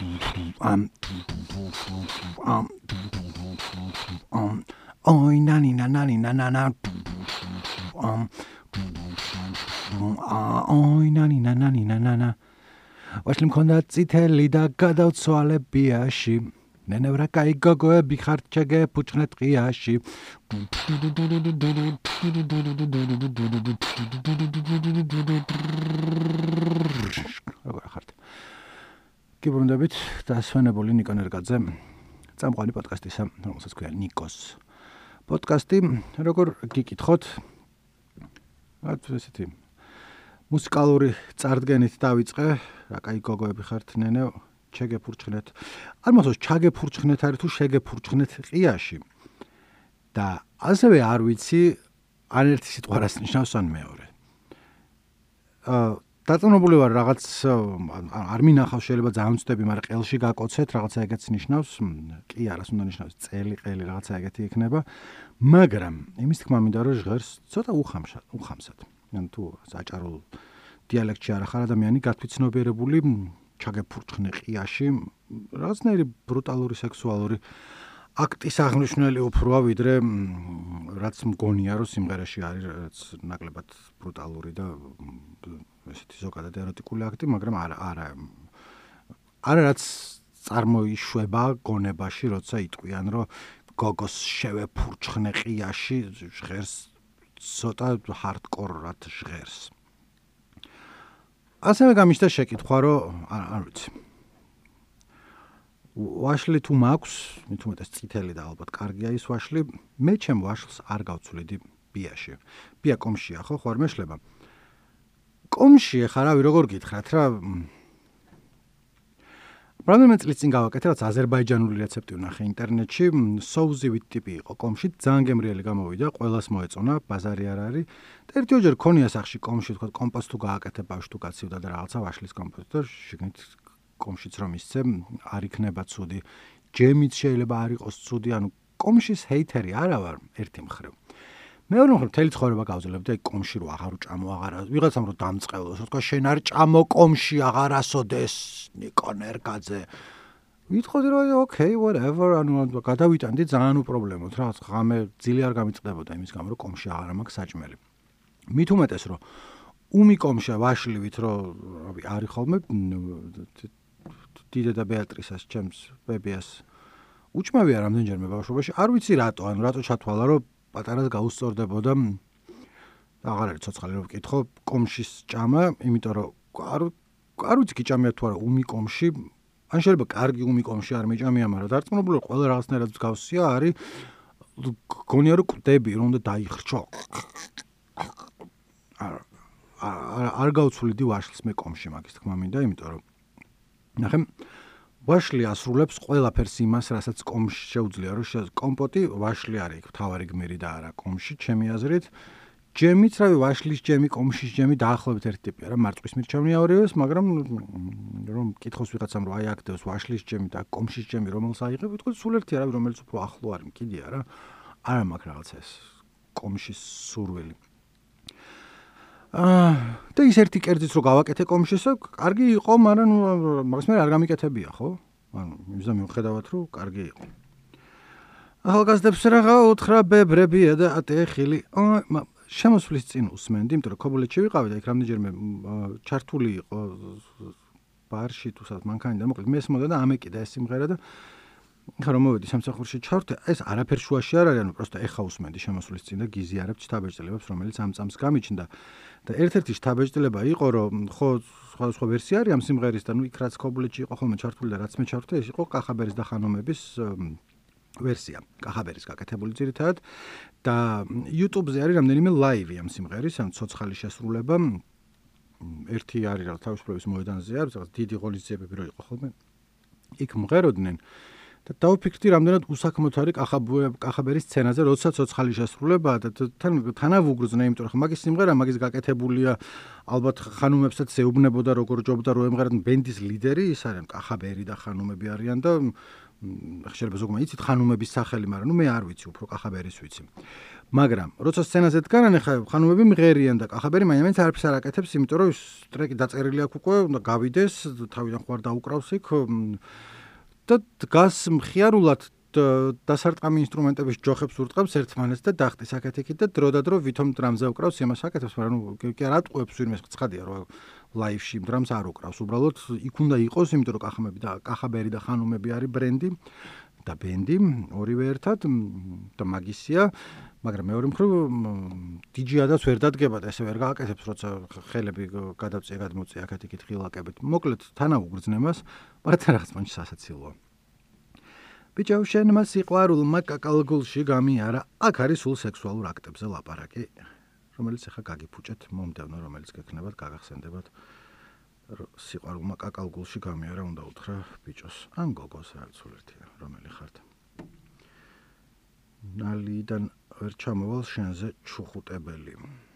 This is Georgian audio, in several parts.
Oi nani na nani na na na oi nani na nani na na na ვაშლი მქონდა წითელი და გადავცვალე ბიაში ნენევრა კაი გოგოები ხართ ჩაგეფუჭხნეთ ყიაში როგორ ხართ გიბრუნდებით დასვენებული ნიკო ნერგაძე წამყვანი პოდკასტისა რომელსაც ქვია ნიკოს პოდკასტი როგორ გიკითხოთ ესეთი მუსიკალური წარდგენით დავიწყე რა კაი გოგოები ხართ ნენე ჩაგეფურჩხნეთ არ მოსოს ჩაგეფურჩხნეთ არის თუ შეგეფურჩხნეთ ყიაში და ასევე არ ვიცი ან ერთი სიტყვა რას ნიშნავს ან მეორე დაწუნებული ვარ რაღაც არ მინახავს შეიძლება ძალიან ვწდები მაგრამ ყელში გაკოცეთ რაღაცა ეგეც ნიშნავს კი არას უნდა ნიშნავს წელი ყელი რაღაცა ეგეთი იქნება მაგრამ იმის თქმა მინდა რომ ჟღერს ცოტა უხამსად ან თუ საჭარულ დიალექტში არ ახარ ადამიანი გათვითცნობიერებული ჩაგეფურჩხნე ყიაში რაღაცნაირი ბრუტალური სექსუალური აქტის აღნიშნული უფროა ვიდრე რაც მგონია რომ სიმღერაში არის რაც ნაკლებად ბრუტალური და ესეთი ზოგადად ეროტიკული აქტი მაგრამ არა რაც წარმოიშვება გონებაში როცა იტყვიან რომ გოგოს შევეფურჩხნე ყიაში ჟღერს ცოტა ჰარდკორად ჟღერს. ასევე გამიშთა შეკითხვა, რომ არ ვიცი. ვაშლი თუ მაქვს, მით უმეტეს წითელი და ალბათ კარგია ის ვაშლი, მე ჩემ ვაშლს არ გავცვლიდი ბიაში. ბია კომშია ხო, ხوار მეშლება. კომში ხარ რავი როგორ გითხრათ რა რამდენიმე წლის წინ გავაკეთე რაც აზერბაიჯანული რეცეპტი ვნახე ინტერნეტში სოუზივით ტიპი იყო კომში ძალიან გემრიელი გამოვიდა ყველას მოეწონა ბაზარი არ არის და ერთიოჯერ ქონია სახში კომში თქვა კომპოსტ თუ გააკეთე ბავშვ თუ გაცივდა და რაღაცა ვაშლის კომპოსტ და შეგნით კომშიც რომ ისცე არ იქნება ცუდი ჯემიც შეიძლება არ იყოს ცუდი ანუ კომშის ჰეითერი არა ვარ ერთი მხრივ მეორე მხრივ მთელი ცხოვრება გავძლებ და კომში რო აღარ უჭამო აღარა ვიღაცამ რო დამწყევლოს თქვა შენ არ ჭამო კომში აღარ ასოდეს ნიკო ნერგაძე ვიტყოდი რომ okay whatever ანუ გადავიტანდი ძალიან უპრობლემოდ რა ღამე ძილი არ გამიწყდებოდა იმის გამო რომ კომში აღარ მაქვს საჭმელი მით უმეტეს რომ უმი კომშა ვაშლივით რომ რავი არის ხოლმე დიდე და ბეატრისას ჩემს ბებიას უჭმევია რამდენჯერმე ბავშვობაში არ ვიცი რატო ანუ რატო ჩათვალა რომ პატარას გაუსწორდებოდა აღარ არის ცოცხალი რომ ვკითხო კომშის ჭამა იმიტომ რომ არ ვიცი გიჭამია თუ არა უმი კომში ან შეიძლება კარგი უმი კომში არ მეჭამია მაგრამ დარწმუნებული ყველა რაღაცნაირად მსგავსია არის გონია რომ კვდები რომ უნდა დაიხრჩო არ გავცვლიდი ვაშლს მე კომში მაგის თქმა მინდა იმიტომ რომ ნახე ვაშლი ასრულებს ყველაფერს იმას, რასაც კომში შეუძლია, რომ კომპოტი ვაშლი არის, თავარი გმირი და არა კომში, ჩემი აზრით. ჯემიც, რავი, ვაშლის ჯემი, კომშის ჯემი დაახლოებით ერთი ტიპია, რა მარწყვის მირჩევნია ორივეს, მაგრამ რომ კითხოს ვიღაცამ რომ აი აკეთებს ვაშლის ჯემი და კომშის ჯემი რომელს აიღებ, ვიტყვი სულ ერთი არა, რომელიც უფრო ახლო არის, მკიდია რა. არა მაქვს რაღაცა ეს კომშის სურვილი. და ის ერთი კერძიც რო გავაკეთე კომშისა, კარგი იყო, მაგრამ მაგას მე არ გამიკეთებია, ხო? ანუ იმისა მიუხედავად რომ კარგი იყო. ახალგაზრდებს რაღა უთხრა ბებრებია და ატეხილი. შემოსვლის წინ უსმენდი, იმიტომ რომ ქობულეთში ვიყავი და იქ რამდენჯერმე ჩართული იყო ბარში თუ სადაც მანქანა და მოკლედ მესმოდა და ამეკიდა ეს სიმღერა და ხა რომ მოვედი სამსახურში ჩავრთე, ეს არაფერ შუაში არ არის, ანუ პროსტა ეხა უსმენდი შემოსვლის წინ და გიზიარებ შთაბეჭდილებებს, რომელიც ამ წამს გამიჩნდა. და ერთ-ერთი შთაბეჭდილება იყო, რომ ხო სხვადასხვა ვერსია არის ამ სიმღერის და ნუ იქ რაც ქობულეთში იყო ხოლმე ჩართული და რაც მე ჩავრთე, ეს იყო კახაბერის და ხანომების ვერსია. კახაბერის გაკეთებული ძირითადად და YouTube-ზე არის რამდენიმე ლაივი ამ სიმღერის, ან ცოცხალი შესრულება. ერთი არის რა თავისუფლების მოედანზე არის, რაღაც დიდი ღონისძიებები რო იყო ხოლმე. იქ მღეროდნენ და დავფიქრდი რამდენად უსაქმოდ არის კახაბერის სცენაზე, როცა ცოცხალი შესრულება და თანავუგრძნე, იმიტომ რომ მაგის სიმღერა მაგის გაკეთებულია ალბათ ხანუმებსაც ეუბნებოდა როგორ ჯობდა რომ ემღერან ბენდის ლიდერი ის არის კახაბერი და ხანუმები არიან და შეიძლება ზოგმა იცით ხანუმების სახელი, მაგრამ ნუ მე არ ვიცი, უფრო კახაბერის ვიცი. მაგრამ როცა სცენაზე დგანან ახლა ხანუმები მღერიან და კახაბერი მაინც არაფერს არ აკეთებს, იმიტომ რომ ის ტრეკი დაწერილი აქვს უკვე, უნდა გავიდეს, თავიდან ხوار დაუკრავს იქ და დგას მხიარულად დასარტყამი ინსტრუმენტების ჯოხებს ურტყავს ერთმანეთს და დახტის აქეთ-იქით და დროდადრო ვითომ დრამზე უკრავს იმას აკეთებს, მაგრამ კი არ ატყუებს ვინმე ცხადია რომ ლაივში დრამს არ უკრავს, უბრალოდ იქ უნდა იყოს, იმიტომ რომ კახაბერი და ხანუმები არის ბრენდი და ბენდი ორივე ერთად და მაგისია, მაგრამ მეორე მხრივ DJ-ადაც ვერ დადგება და ესე ვერ გააკეთებს, როცა ხელები გადავწია გადმოწია აქეთ-იქით ღილაკებით. მოკლედ თან აუგრძნებას, მაგრამ რაღაც მომჩ სასაცილოა. ბიჭო, შენმა სიყვარულმა კაკალგულში გამიარა, აქ არის სულ სექსუალურ აქტებზე ლაპარაკი, რომელიც ახლა გაგიფუჭეთ, მომდევნო რომელიც გექნებათ, გაგახსენდებათ. სიყვარულმა კაკალგულში გამიარა, უნდა უთხრა ბიჭოს ან გოგოს რაც სულერთია, რომელი ხართ. ნალიდან ვერ ჩამოვალ შენზე ჩუხუტებელი.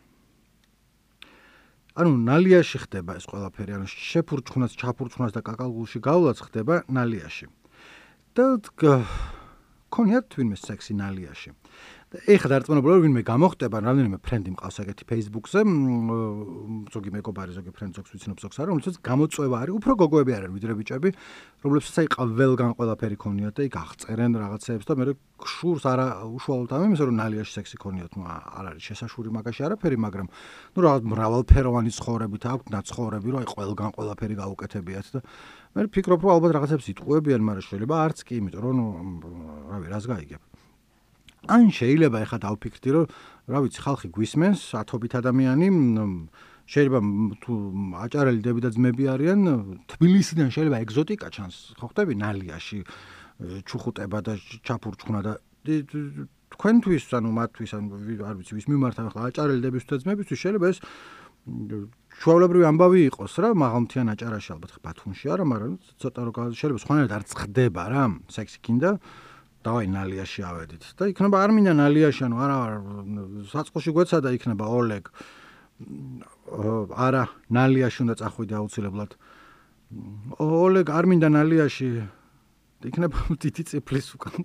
ანუ ნალიაში ხდება ეს ყველაფერი, ანუ შეფურჩხუნას, ჩაფურჩხუნას და კაკალგულში გავლაც ხდება ნალიაში. და ქონიათ ვინმე სექსი ნალიაში. და ეხლა დარწმუნებული ვინმე გამოხტება, რამდენიმე ფრენდი მყავს ეგეთი Facebook-ზე, ზოგი მეგობარი, ზოგი ფრენდი, ზოგს ვიცნობ, ზოგს არა, რომელსაც გამოწვევა არის, უფრო გოგოები არიან ვიდრე ბიჭები, რომლებსაც აი ყველგან ყველაფერი ქონიათ და იქ აღწერენ რაღაცეებს და მე შურს არა უშუალოდ ამ იმის რომ ნალიაში სექსი ქონიათ, ნუ არ არის შესაშური მაგაში არაფერი, მაგრამ ნუ რაღაც მრავალფეროვანი ცხოვრებით აქვს ნაცხოვრები, რომ აი ყველგან ყველაფერი გაუკეთებიათ და მე ვფიქრობ, რომ ალბათ რაღაცებს იტყუებიან, მაგრამ შეიძლება არც კი, იმიტომ რომ ნუ რავი, რას გაიგებ. ან შეიძლება ეხლა დავფიქრდი, რომ რა ვიცი, ხალხი გვისმენს, ათობით ადამიანი, შეიძლება თუ აჭარელი დები და ძმები არიან, თბილისიდან შეიძლება ეგზოტიკა ჩანს, ხო ხტები ნალიაში ჩუხუტება და ჩაფურჩხუნა და თქვენთვის, ანუ მათთვის, ანუ არ ვიცი, ვის მიმართ ახლა აჭარელი დების და ძმებისთვის შეიძლება ეს ჩვეულებრივი ამბავი იყოს რა, მაღალმთიან აჭარაში ალბათ ბათუმში არა, მაგრამ ცოტა რომ შეიძლება სხვანაირად არც ხდება რა, სექსი გინდა დავაი ნალიაში ავედით და იქნება არ მინდა ნალიაში, ანუ არა საწყოში გვეცადა იქნება ოლეგ არა ნალიაში უნდა წახვიდე აუცილებლად ოლეგ არ მინდა ნალიაში იქნება დიდი წიფლის უკან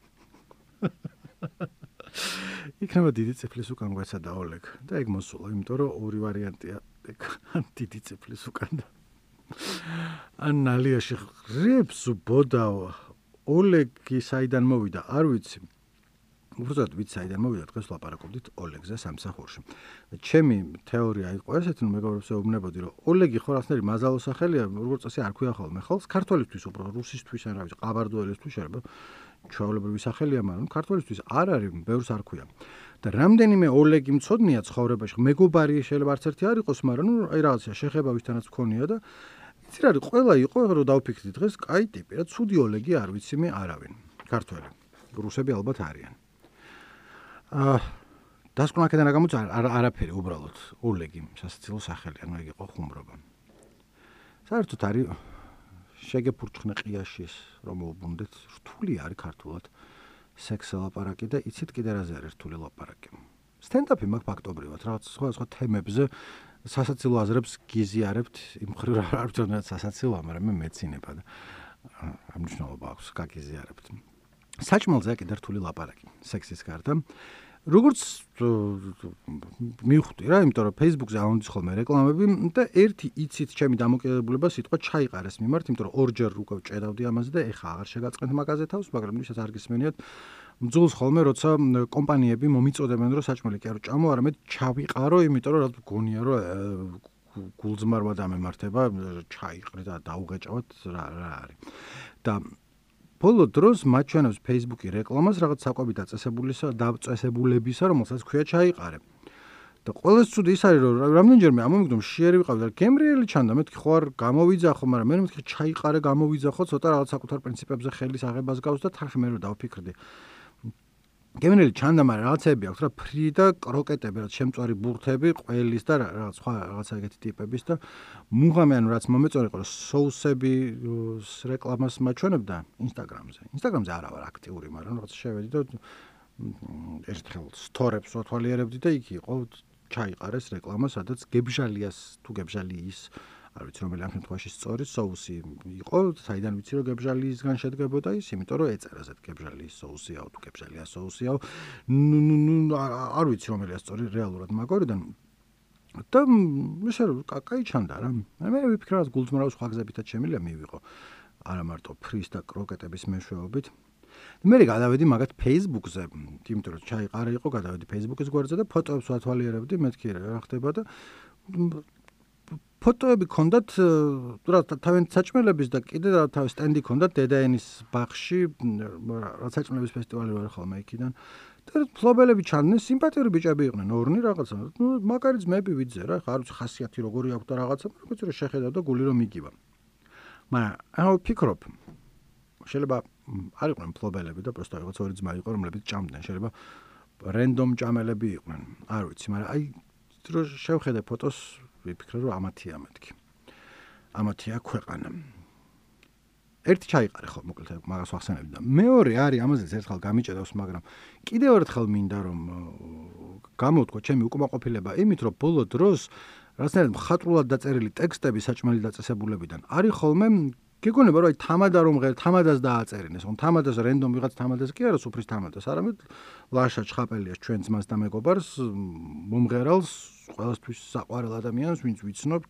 იქნება დიდი წიფლის უკან გვეცადა ოლეგ და ეგ მოსულა, იმიტომ რომ ორი ვარიანტია ან დიდი წიფლის უკან ან ნალიაში ღრებს უბოდაო ოლეგი საიდან მოვიდა, არ ვიცი. უბრალოდ ვიცი საიდან მოვიდა, დღეს ვლაპარაკობდით ოლეგზე სამსახურში. ჩემი თეორია იყო ესეთი, რომ მეგობრებს ეუბნებოდი, რომ ოლეგი ხო რაღაცნაირი მაზალო სახელია, როგორც წესი არ ქვია ხოლმე ხალხს, ქართველისთვის უბრალოდ რუსისთვის ან რა ვიცი, ყაბარდოელისთვის შეიძლება ჩვეულებრივი სახელია, მაგრამ ქართველისთვის არ არის, ბევრს არ ქვია. და რამდენიმე ოლეგი მწოდნია ცხოვრებაში, მეგობარი შეიძლება არც ერთი არ იყოს, მაგრამ ნუ აი რაღაცა შეხება ვისთანაც მქონია და იცი რა არის, ყველა იყო, რომ დავფიქრდი დღეს, კაი ტიპი, რა ცუდი ოლეგი არ ვიცი მე არავინ, ქართველი. რუსები ალბათ არიან. დასკვნა აქედან რა გამოწა არაფერი უბრალოდ ოლეგი სასაცილო სახელი, ანუ ეგ იყო ხუმრობა. საერთოდ არის შეგეფურჩხნე ყიაში რომ ვუბუნდეთ, რთული არის ქართულად სექს ლაპარაკი და იცით კიდე რაზე არის რთული ლაპარაკი. სტენდაპი მაგ ფაქტობრივად რაღაც სხვა თემებზე სასაცილო აზრებს გიზიარებთ, იმ მხრივ არ ვიცი რა სასაცილოა, მაგრამ მე მეცინება და ამ მნიშვნელობა აქვს გაგიზიარებთ. საჭმელზე კიდე რთული ლაპარაკი, სექსის გარდა. როგორც მივხვდი რა, იმიტომ რომ Facebook-ზე აუნდის ხოლმე რეკლამები და ერთი იცით ჩემი დამოკიდებულება სიტყვა ჩაიყარეს მიმართ, იმიტომ რომ ორჯერ უკვე ჭედავდი ამაზე და ეხა აღარ შეგაწყენთ მაგაზე თავს, მაგრამ ვისაც არ გისმენიათ, მძულს ხოლმე როცა კომპანიები მომიწოდებენ რომ საჭმელი კი არ ჭამო, არამედ ჩავიყარო, იმიტომ რომ რა გონია რომ გულძმარმა დამემართება, ჩაიყრე და დაუღეჭავთ რა არის. და ბოლო დროს მაჩვენებს Facebook-ი რეკლამას რაღაც საკვები დაწესებულებისა, რომელსაც ქვია ჩაიყარე. და ყველას ცუდი ის არის, რომ რამდენჯერმე ამომიგდომ შეერი ვიყავი და გემრიელი ჩანდა, მეთქი ხო არ გამოვიძახო, მაგრამ მე მეთქი ჩაიყარე, გამოვიძახო, ცოტა რაღაც საკუთარ პრინციპებზე ხელის აღებას გავს და თან მე რო დავფიქრდი. გემრიელი ჩანდა, მაგრამ რაღაცები აქვს რა, ფრი და კროკეტები, რაც შემწვარი ბურთები, ყველის და რაღაც სხვა რაღაცა ეგეთი ტიპების და მუღამე ანუ რაც მომეწონა იყო, სოუსები რეკლამას მაჩვენებდა Instagram-ზე. Instagram-ზე არა ვარ აქტიური, მაგრამ რაღაც შევედი და ერთხელ სტორებს ვათვალიერებდი და იქ იყო ჩაიყარეს რეკლამა, სადაც გებჟალიას თუ გებჟალიის არ ვიცი რომელი ამ შემთხვევაში სწორი соуსი იყო, საიდან ვიცი რომ გებჟალისგან შედგებოდა ის, იმიტომ რომ ეწერა ზედ გებჟალის соуსიაო თუ გებჟალია соуსიაო. არ ვიცი რომელია სწორი რეალურად მაგორიდან. და ესე რომ კაი ჩანდა რა. მე ვიფიქრე რომ გულწმრავს სხვა გზებითაც შემიძლია მივიღო. არა მარტო ფრის და კროკეტების მეშვეობით. მე გადავედი მაგათ Facebook-ზე, იმიტომ რომ ჩაიყარა იყო, გადავედი Facebook-ის გვერდზე და ფოტოებს ვათვალიერებდი, მეთქი რა ხდება და ფოტოები ქონდათ რა თავიანთი საჭმელების და კიდე რა თავის სტენდი ქონდათ დედაენის ბაღში, რა საჭმელების ფესტივალი ვარ ხოლმე იქიდან. და ფლობელები ჩანდნენ, სიმპათიური ბიჭები იყვნენ, ორნი რაღაცა. მაგარი ძმები ვიძე რა, არ ვიცი ხასიათი როგორი აქვს და რაღაცა, მაგრამ რომ შეხედავ და გული რომ მიგივა. მაგრამ აუ ფიქრობ შეიძლება არ იყვნენ ფლობელები და პროსტა რაღაც ორი ძმა იყო, რომლებიც ჭამდნენ, შეიძლება რენდომ ჭამელები იყვნენ. არ ვიცი, მაგრამ აი რო შევხედე ფოტოს, ვიფიქრე რომ ამათია მეთქი. ამათია ქვეყანა. ერთი ჩაიყარე ხო, მოკლედ მაგას ვახსენებდი და მეორე არის ამაზეც ერთხელ გამიჭედავს, მაგრამ კიდევ ერთხელ მინდა რომ გამოვთქვა ჩემი უკმაყოფილება იმით, რომ ბოლო დროს რაღაცნაირად მხატვრულად დაწერილი ტექსტები საჭმელი დაწესებულებიდან არის ხოლმე გეგონება რომ აი თამადა რომ თამადას დააწერინეს, ხო თამადას რენდომ ვიღაც თამადას კი არა სუფრის თამადას, არამედ ლაშა ჩხაპელიას ჩვენ ძმას და მეგობარს მომღერალს ყველასთვის საყვარელ ადამიანს ვინც ვიცნობთ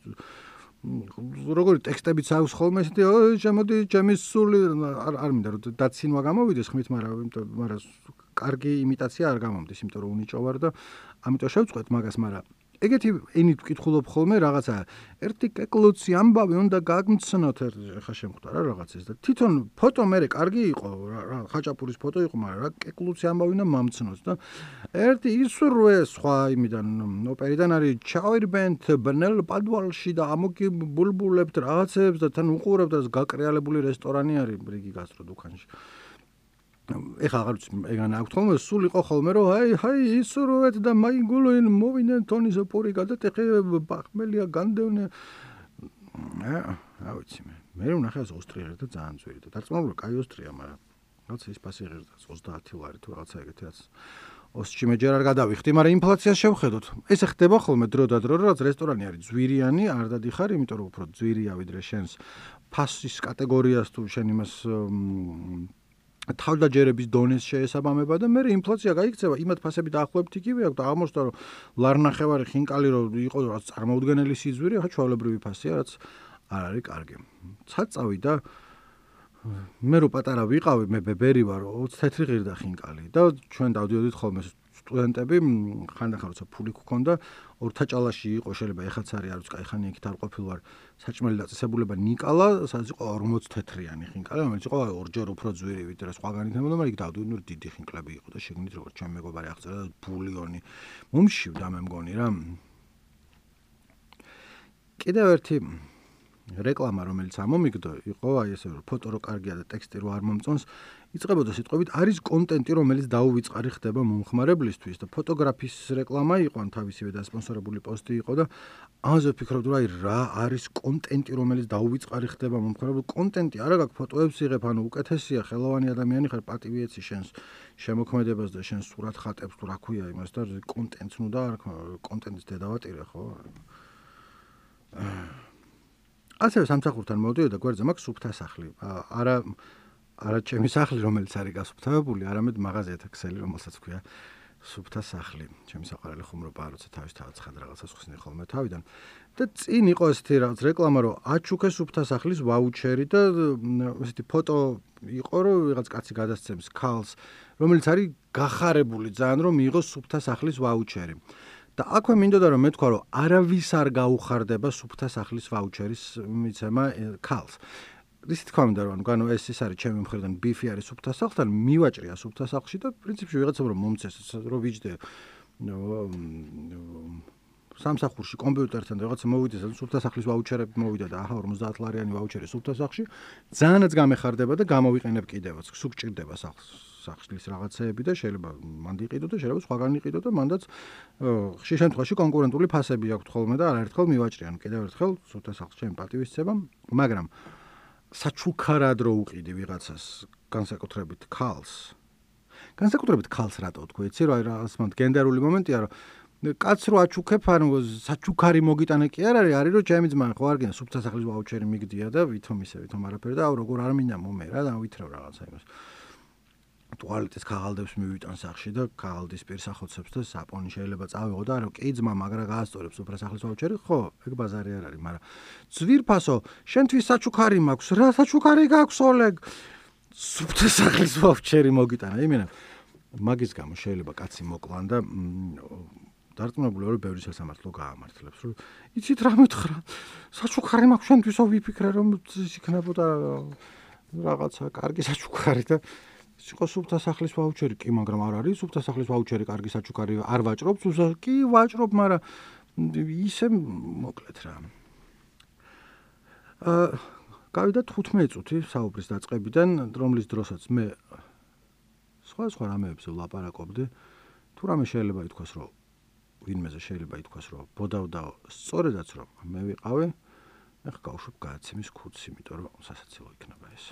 როგორი ტექსტებიც აქვს ხოლმე ესეთი შემოდი ჩემი სული არ მინდა რომ დაცინვა გამოვიდეს ხმით, მაგრამ კარგი იმიტაცია არ გამომდის, იმიტომ რომ უნიჭო ვარ და ამიტომ შევწყვეტ მაგას, მაგრამ ეგეთი ენით ვკითხულობ ხოლმე რაღაცა ერთი კეკლუცი ამბავი უნდა გაგმცნოთ ხა შემხვდა რა რაღაცას და თვითონ ფოტო მე კარგი იყო რა ხაჭაპურის ფოტო იყო, მაგრამ რა კეკლუცი ამბავი უნდა მომცნოს და ერთი ისურვე სხვა იმიდან ოპერიდან არის ჩავირბენთ ბნელ პადვალში და ამოგი ბულბულებთ რაღაცებს და თან უყურებთ და გაკრეალებული რესტორანი არის ბრიგი გასტრო დუქანში. ეხლა აღარ ვიცი ეგან აქვს ხოლმე სულ იყო ხოლმე რომ აი ისურვეთ და მაიგულოინ მოვიდნენ თონის პური გადატეხე ბახმელია განდევნე რა ვიცი მე ვნახე ოსტრია და ძალიან ძვირი და დარწმუნებული კაი ოსტრია, მაგრამ რაღაცა ის ფასი ღირდა 30 ლარი თუ რაღაცა ეგეთი რაც ოსში მე ჯერ არ გადავიხდი, მაგრამ ინფლაციას შევხედოთ. ესე ხდება ხოლმე დრო და დრო, რაც რესტორანი არის ძვირიანი, არ დადიხარ, იმიტომ რომ უფრო ძვირია ვიდრე შენს ფასის კატეგორიას თუ შენ იმას თავდაჯერების დონეს შეესაბამება და მე ინფლაცია გაიქცევა, იმათ ფასები დაახლოებით იგივე აქვს და აღმოჩნდა რომ ლარნახევარი ხინკალი რომ იყო რაც წარმოუდგენელი სიძვირი, ახლა ჩვეულებრივი ფასია, რაც არ არის კარგი. ცაწავი და მე რო პატარა ვიყავი, მე ბებერი ვარ, 20 თეთრი ღირდა ხინკალი და ჩვენ დავდიოდით ხოლმე სტუდენტები, ხანდახან როცა ფული გქონდა, ორთაჭალაში იყო, შეიძლება ეხაც არის, არ ვიცი, კაი ხანი იქით არ ყოფილ ვარ, საჭმელი დაწესებულება ნიკალა, სადაც იყო 40 თეთრიანი ხინკალი, რომელიც იყო ორჯერ უფრო ძვირი ვიდრე სხვაგანი თემოდა, მაგრამ იქ დავდიოდი, დიდი ხინკლები იყო და შეგნით როგორც ჩემ მეგობარი აღწერა ბულიონი. მომშივდა მე მგონი რა. კიდევ ერთი რეკლამა რომელიც ამომიგდო იყო აი ესე რომ ფოტო რო კარგია და ტექსტი რო არ მომწონს იწყებოდა სიტყვებით არის კონტენტი რომელიც დაუვიწყარი ხდება მომხმარებლისთვის და ფოტოგრაფის რეკლამა იყო ან თავისივე დასპონსორებული პოსტი იყო და ამაზე ვფიქრობდი რომ აი რა არის კონტენტი რომელიც დაუვიწყარი ხდება მომხმარებელს კონტენტი არა გაქვს ფოტოებს იღებ ანუ უკეთესია ხელოვანი ადამიანი ხარ პატივი ეცი შენს შემოქმედებას და შენს სურათ ხატებს თუ რა ქვია იმას და კონტენტს ნუ და კონტენტის დედავატირე ხო ასევე სამსახურთან მოვიდოდა გვერდზე მაქვს სუფთა სახლი. არა ჩემი სახლი, რომელიც არის გასუფთავებული, არამედ მაღაზიათა ქსელი, რომელსაც ქვია სუფთა სახლი. ჩემი საყვარელი ხუმრობა, როცა თავის ცხად რაღაცას ხსნი ხოლმე თავიდან. და წინ იყო ესეთი რაღაც რეკლამა, რომ აჩუქე სუფთა სახლის ვაუჩერი და ესეთი ფოტო იყო, რომ ვიღაც კაცი გადასცემს ქალს, რომელიც არის გახარებული ძალიან, რომ მიიღოს სუფთა სახლის ვაუჩერი. და აქვე მინდოდა რომ მეთქვა რომ არავის არ გაუხარდება სუფთა სახლის ვაუჩერის მიცემა ქალს. ისე თქვა მინდა რომ ანუ ეს არის ჩემი მხრიდან ბიფი არის სუფთა სახლთან მივაჭრია სუფთა სახლში და პრინციპში ვიღაცამ რომ მომცეს რომ ვიჯდე სამსახურში კომპიუტერთან რაღაცა მოვიდეს სუფთა სახლის ვაუჩერები მოვიდა და აჰა 50 ლარიანი ვაუჩერი სუფთა სახლში ძალიანაც გამეხარდება და გამოვიყენებ კიდევაც სულ გჭირდება სახლის რაღაცეები და შეიძლება მანდ იყიდო და შეიძლება სხვაგან იყიდო და მანდაც ხშირ შემთხვევაში კონკურენტული ფასები აქვს ხოლმე და არაერთხელ მივაჭრიან კიდევ ერთხელ სუფთა სახლში ჩემი პატივისცემა მაგრამ საჩუქარად რო უყიდი ვიღაცას განსაკუთრებით ქალს რატო თქვი იცი რა რაღაც მანდ გენდერული მომენტია რომ კაც რო აჩუქებ, ანუ საჩუქარი მოგიტანე კი არ არის რომ ჩემი ძმა ხო არ გინდა სუფთა სახლის ვაუჩერი მიგდია და ვითომ არაფერი და როგორ არ მინდა მომერა და ვითრევ რაღაცა იმას. ტუალეტის ქაღალდებს მივიტან სახში და ქაღალდის პირს ახოცებს და საპონი შეიძლება წავიღო და რომ კი ძმა მაგრა გაასწორებს სუფთა სახლის ვაუჩერი, ხო, ეგ ბაზარი არ არის, მაგრამ ძვირფასო, შენთვის საჩუქარი მაქვს, რა საჩუქარი გაქვს ოლეგ? სუფთა სახლის ვაუჩერი მოგიტანა, იმენა. მაგის გამო შეიძლება კაცი მოკლან და დარწმუნებული ვარ, ბევრი სასამართლო გაამართლებს, რომ იცით რა მითხრა? საჩუქარი მაქვს შენთვისო ვიფიქრე რომ იქნებოდა რაღაცა კარგი საჩუქარი და იყო სუფთა სახლის ვაუჩერი, კი, მაგრამ არ არის სუფთა სახლის ვაუჩერი, კარგი საჩუქარი არ ვაჭრობ, კი ვაჭრობ, მაგრამ ისე მოკლედ რა. გავიდა 15 წუთი საუბრის დაწყებიდან, რომლის დროსაც მე სხვა რამეებზე ვლაპარაკობდი, თუ რამე შეიძლება ითქვას, რომ ვინმეზე შეიძლება ითქვას, რომ ბოდავდაო, სწორედაც რომ მე ვიყავი, ეხლა გავუშვებ გადაცემის ქუდს, იმიტომ რომ სასაცილო იქნება ეს.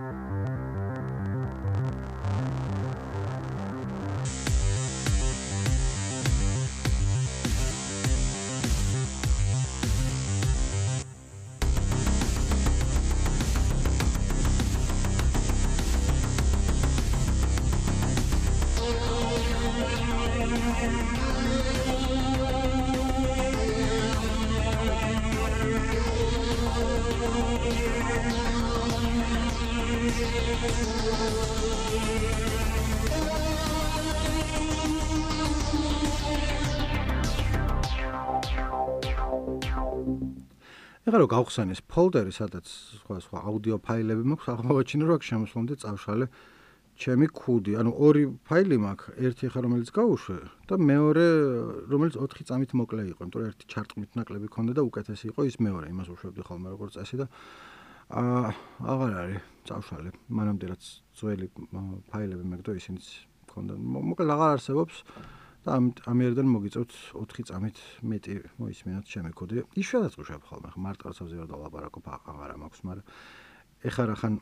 ეხლა რომ გავხსენეს ფოლდერი, სადაც სხვა აუდიო ფაილები მაქვს, აღმოვაჩინე რომ აქ შემოსვლამდე წავშალე ჩემი ქუდი. ანუ ორი ფაილი მაქვს, ერთი ახლა რომელიც გავუშვე და მეორე რომელიც 4 წამით მოკლე იყო, იმიტომ რომ ერთი ჩარტყმით ნაკლები ქონდა და უკეთესი იყო ის მეორე, იმას უშვებდი ხოლმე როგორც წესი და აღარ არის წავშალე. მანამდე რაც ძველი ფაილები მეგდო ისინიც ქონდა. მოკლედ აღარ არსებობს და ამერიდან მოგიწევთ 4 წამით მეტი მოისმინოთ ჩემი ქუდი. იშვიათად ვუშვებ ხოლმე, ხა მარტყალსავზე რა დავაპარაკობ, აღარა მაქვს, მაგრამ ეხლა რახან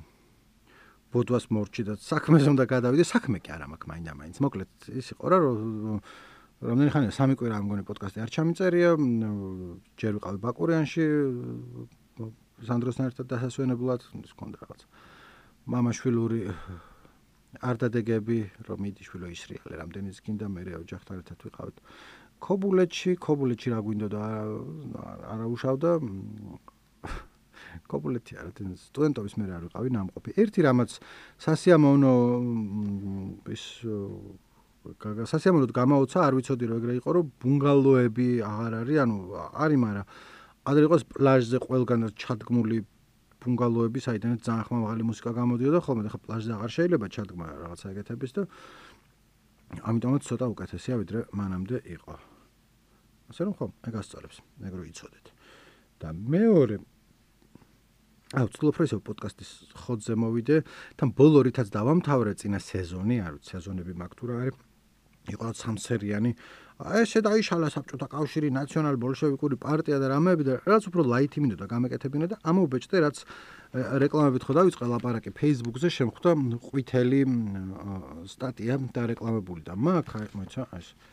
ბოდვას მორჩი და საქმეზე უნდა გადავიდე, საქმე კი არა მაქვს მაინდა-მაინც. მოკლედ ის იყო რა, რომ რამდენი ხანია 3 კვირა ამ მგონი პოდკასტი არ ჩამიწერია, ჯერ ვიყავი ბაკურიანში სანდროსთან ერთად დასასვენებლად, ის ქონდა რაღაც მამაშვილური არდადეგები, რომ მიდიშვილო ისრიალე, რამდენიც გინდა, მე ოჯახთან ერთად ვიყავით ქობულეთში რა გვინდოდა არაუშავდა ქობულეთი არა, სტუდენტობის მე არ ვიყავი ნამყოფი. ერთი რამაც სასიამოვნო ის სასიამოვნოდ გამაოცა, არ ვიცოდი რომ ეგრე იყო, რომ ბუნგალოები აღარ არის, ანუ არის, მაგრამ ადრე იყოს პლაჟზე ყველგან ჩადგმული ბუნგალოები, საიდანაც ძალიან ხმამაღალი მუსიკა გამოდიოდა ხოლმე, და ხა პლაჟზე აღარ შეიძლება ჩადგმა რაღაცა ეგეთების და ამიტომაც ცოტა უკეთესია, ვიდრე მანამდე იყო. ასე რომ ხო, ეგ ასწორებს, ეგ რო იცოდეთ. და მეორე ვცდილობ რომ ისევ პოდკასტის ხოთზე მოვიდე, თან ბოლო რითაც დავამთავრე წინა სეზონი, არ ვიცი, სეზონები მაქვს თუ რა არის, იყო 3 სერიანი, ესე დაიშალა საბჭოთა კავშირი, ნაციონალ-ბოლშევიკური პარტია და რამეები და რაც უფრო ლაითი მინდოდა გამეკეთებინა და ამოვბეჭდე, რაც რეკლამებით ხო დავიწყე ლაპარაკი Facebook-ზე, შემხვდა ყვითელი სტატია დარეკლამებული და მაგ მოიცა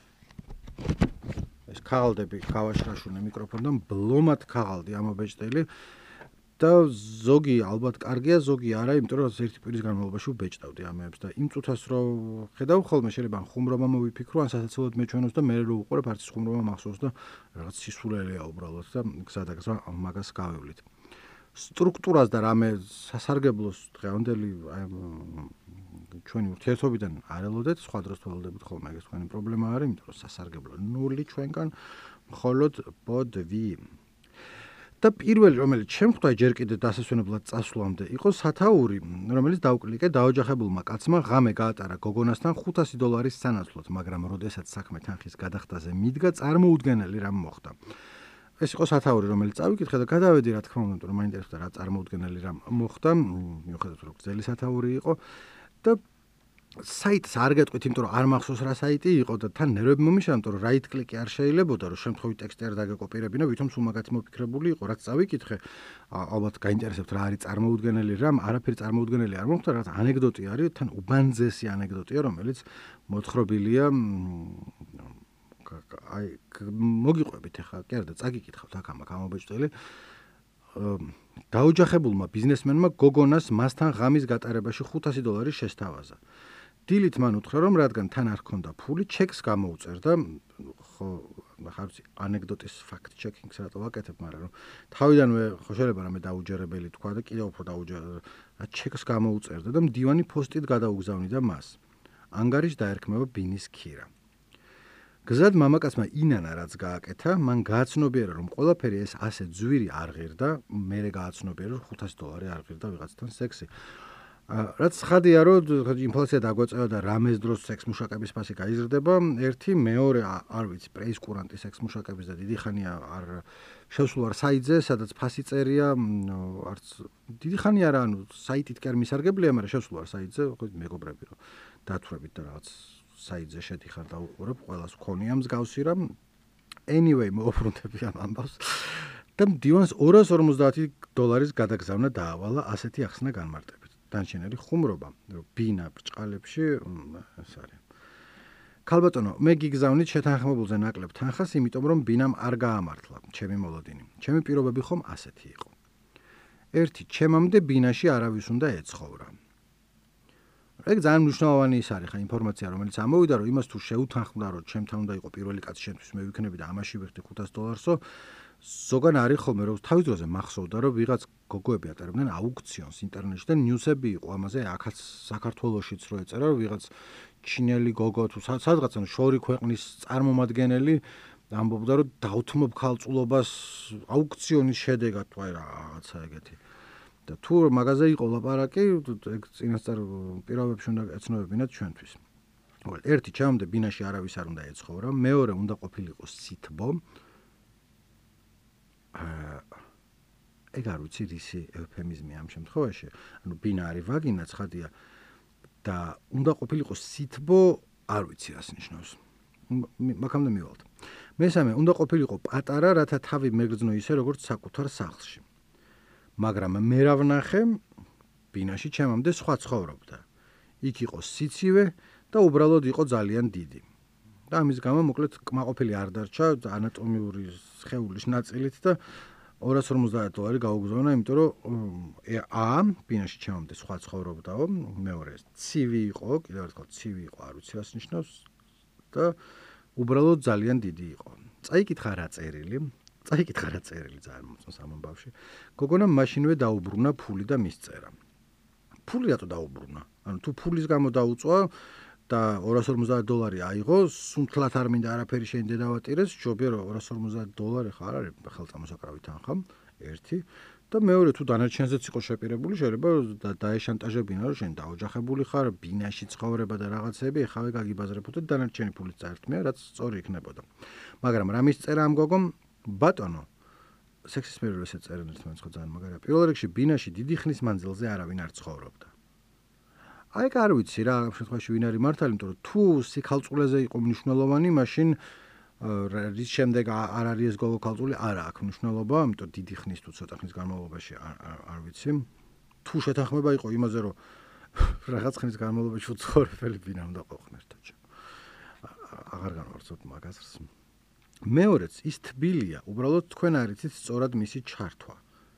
ეს ქაღალდები გავაშრაშუნე მიკროფონთან, ბლომად ქაღალდი ამობეჭდელი. და ზოგი ალბათ კარგია, ზოგი არა, იმიტომ რომ ერთი კვირის განმავლობაში ვბეჭდავდი ამებს და იმ წუთას რომ ხედავ ხოლმე შეიძლება ხუმრობა მოვიფიქრო, ან სასაცილოდ მეჩვენოს და მე რო უყურებ არც ის ხუმრობა მახსოვს და რაღაც სისულელეა უბრალოდ და გზადაგზა მაგას გავევლით. სტრუქტურას და რამე სასარგებლოს დღევანდელი ჩვენი ურთიერთობიდან არ ელოდეთ, სხვა დროს თვალდებით ხოლმე ეს თქვენი პრობლემა არის, იმიტომ რომ სასარგებლო ნული ჩვენგან მხოლოდ ბოდვი. და პირველი რომელიც შემხვდა ჯერ კიდე დასასვენებლად წასვლამდე იყო სათაური, რომელიც დავკლიკე დაოჯახებულმა კაცმა ღამე გაატარა გოგონასთან $500 სანაცვლოდ, მაგრამ როდესაც საქმე თანხის გადახდაზე მიდგა, წარმოუდგენელი რამ მოხდა. ეს იყო სათაური, რომელიც წავიკითხე და გადავედი, რა თქმა უნდა, რომ მაინტერესდა რა წარმოუდგენელი რამ მოხდა, მიუხედავად რომ გრძელი სათაური იყო და საიტს არ გეტყვით, იმიტომ რომ არ მახსოვს რა საიტი იყო და თან ნერვები მომიშალა, იმიტომ რომ right click-ი არ შეიძლებოდა, რომ შემთხვევით ტექსტი არ დაგეკოპირებინა, ვითომ სულ მაგათი მოფიქრებული იყო, რაც წავიკითხე, ალბათ გაინტერესებთ რა არის წარმოუდგენელი რამ, არაფერი წარმოუდგენელი არ მოხდა, რაღაც ანეკდოტი არის, თან უბანძესი ანეკდოტია, რომელიც მოთხრობილია აი მოგიყვებით ახლა, კი არა და წაგიკითხავთ აქ ამ გამობეჭდელი. დაოჯახებულმა ბიზნესმენმა გოგონას მასთან ღამის გატარებაში $500 შესთავაზა. დილით მან უთხრა, რომ რადგან თან არ ჰქონდა ფული, ჩეკს გამოუწერდა. ხო, ხარ ვიცი, ანეკდოტის fact checking-ს რატო ვაკეთებ, მაგრამ რომ თავიდანვე ხო შეიძლება რამე დაუჯერებელი თქვა და კიდევ უფრო ჩეკს გამოუწერდა და მდივანი ფოსტით გადაუგზავნიდა მას. ანგარიშს დაერქმევა ბინის ქირა. გზად მამაკაცმა ინანა რაც გააკეთა, მან გააცნობიერა, რომ ყველაფერი ეს ასე ძვირი არ ღირდა, მერე გააცნობიერა, რომ $500 არ ღირდა ვიღაცთან სექსი. რაც ხადია, რომ ინფლაცია დაგვეწევა და რამეს დროს სექს მუშაკების ფასი გაიზრდება, ერთი, მეორე, არ ვიცი, პრეისკურანტი სექს მუშაკების და დიდი ხანია არ შევსულ არ საიტზე, სადაც ფასი წერია, არც დიდი ხანი არა, ანუ საიტით კი არ მისარგებლია, მაგრამ შევსულ არ საიტზე, ხო მეგობრები რომ დათვრებით და რაღაც საიტზე შედიხარ და უყურებ, ყველას ქონია მსგავსი რამ. Anyway, მოვუბრუნდები ამ ამბავს. და მდივანს $250 გადაგზავნა დაავალა ასეთი ახსნა განმარტებით. დანარჩენელი ხუმრობა, რომ ბინა ბრჭყალებში ეს არის. ქალბატონო, მე გიგზავნით შეთანხმებულზე ნაკლებ თანხას, იმიტომ რომ ბინამ არ გაამართლა ჩემი მოლოდინი. ჩემი პირობები ხომ ასეთი იყო. ერთი, ჩემამდე ბინაში არავის უნდა ეცხოვრა. ეგ ძალიან მნიშვნელოვანი ის არის ხა ინფორმაცია, რომელიც ამოვიდა, რომ იმას თუ შეუთანხმდა, რომ ჩემთან უნდა იყო პირველი კაცი შენთვის, მე ვიქნები და ამაში ვიხდი $500-ო, ზოგან არის ხოლმე, რომ თავის დროზე მახსოვდა, რომ ვიღაც გოგოები ატარებდნენ აუქციონს ინტერნეტში და ნიუსები იყო ამაზე, აქაც საქართველოშიც რო ეწერა, რომ ვიღაც ჩინელი გოგო თუ სადღაც შორი ქვეყნის წარმომადგენელი ამბობდა, რომ დაუთმობ ქალწულობას აუქციონის შედეგად, თუ აი რაღაცა ეგეთი. და თუ მაგაზე იყო ლაპარაკი, ეგ წინასწარ პირობებში უნდა ეცნობებინათ ჩვენთვის. ერთი, ჩემამდე ბინაში არავის არ უნდა ეცხოვრა, მეორე უნდა ყოფილიყო სითბო. ეგ არ ვიცი რისი ევფემიზმია ამ შემთხვევაში, ანუ ბინა არის ვაგინა, ცხადია და უნდა ყოფილიყო სითბო, არ ვიცი რას ნიშნავს. მაგამდე მივალთ. მესამე, უნდა ყოფილიყო პატარა, რათა თავი მეგრძნო ისე, როგორც საკუთარ სახლში. მაგრამ მე რა ვნახე, ბინაში ჩემამდე სხვა ცხოვრობდა. იქ იყო სიცივე და უბრალოდ იყო ძალიან დიდი. და ამის გამო მოკლედ კმაყოფილი არ დარჩა ანატომიური სხეულის ნაწილით და $250 გაუგზავნა, იმიტომ რომ ბინაში ჩემამდე სხვა ცხოვრობდაო, მეორე ცივი იყო, კიდევ ერთხელ ცივი იყო, არ ვიცი რას ნიშნავს და უბრალოდ ძალიან დიდი იყო. წაიკითხა რა წერილი ძალიან მოწონს ამ ამბავში. გოგონამ მაშინვე დაუბრუნა ფული და მისწერა. ფული რატო დაუბრუნა? ანუ თუ ფულის გამო დაუწვა და $250 აიღო, სუნთლად არ მინდა არაფერი შენ დედავატირეს, ჯობია რომ $250 ხარ არის ხელწამოსაკრავი თანხა, ერთი და მეორე თუ დანარჩენზეც იყო შეპირებული, შეიძლება დაეშანტაჟებინა, რომ შენ დაოჯახებული ხარ, ბინაში ცხოვრება და რაღაცები, ეხავე გაგიბაზრებო და დანარჩენი ფულით წაერთმია, რაც სწორი იქნებოდა. მაგრამ რა მისწერა ამ გოგომ? ბატონო, სექსის მიერ ესე წერენ ერთმანეთს ხო ძალიან მაგარია. პირველ რიგში ბინაში დიდი ხნის მანძილზე არავინ არ ცხოვრობდა. აი არ ვიცი რა ამ შემთხვევაში ვინ არის მართალი, იმიტომ რომ თუ სიქალწულეზე იყო მნიშვნელოვანი, მაშინ რის შემდეგ არ არის ეს გოგო ქალწული, არა აქვს მნიშვნელობა, იმიტომ დიდი ხნის თუ ცოტა ხნის განმავლობაში არ ვიცი. თუ შეთანხმება იყო იმაზე, რომ რაღაც ხნის განმავლობაში უცხოვრებელი ბინა უნდა ყოფნერ თოჩა. აღარ განვარცობთ მაგას. მეორეც ის თბილია, უბრალოდ თქვენ არ იცით სწორად მისი ჩართვა.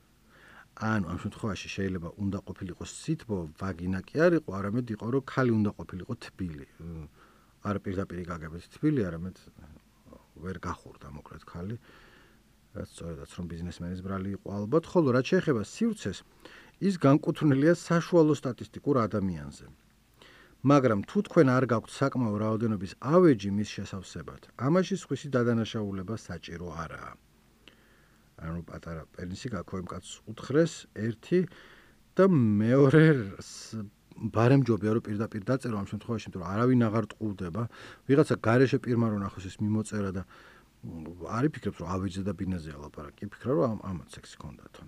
ანუ ამ შემთხვევაში შეიძლება უნდა ყოფილიყო სითბო, ვაგინა კი არ იყო, არამედ იყო რომ ქალი უნდა ყოფილიყო თბილი. არ პირდაპირ გაგებით თბილი, არამედ ვერ გახურდა მოკლედ ქალი. რაც სწორედაც რომ ბიზნესმენის ბრალი იყო ალბათ, ხოლო რაც შეეხება სივრცეს, ის განკუთვნილია საშუალო სტატისტიკურ ადამიანზე. მაგრამ თუ თქვენ არ გაქვთ საკმაო რაოდენობის ავეჯი მის შესავსებად, ამაში სხვისი დადანაშაულება საჭირო არაა. ანუ პატარა პენისი გაქვემ კაცს უთხრეს ერთი და მეორე ბარემ ჯობია რომ პირდაპირ დაწერო ამ შემთხვევაში, იმიტომ რომ არავინ აღარ ტყუდება, ვიღაცა გარეშე პირმა რო ნახოს ეს მიმოწერა და არის ფიქრობს რომ ავეჯზე და ბინაზეა ლაპარაკი, ფიქრა რომ ამათ სექსი ქონდათ.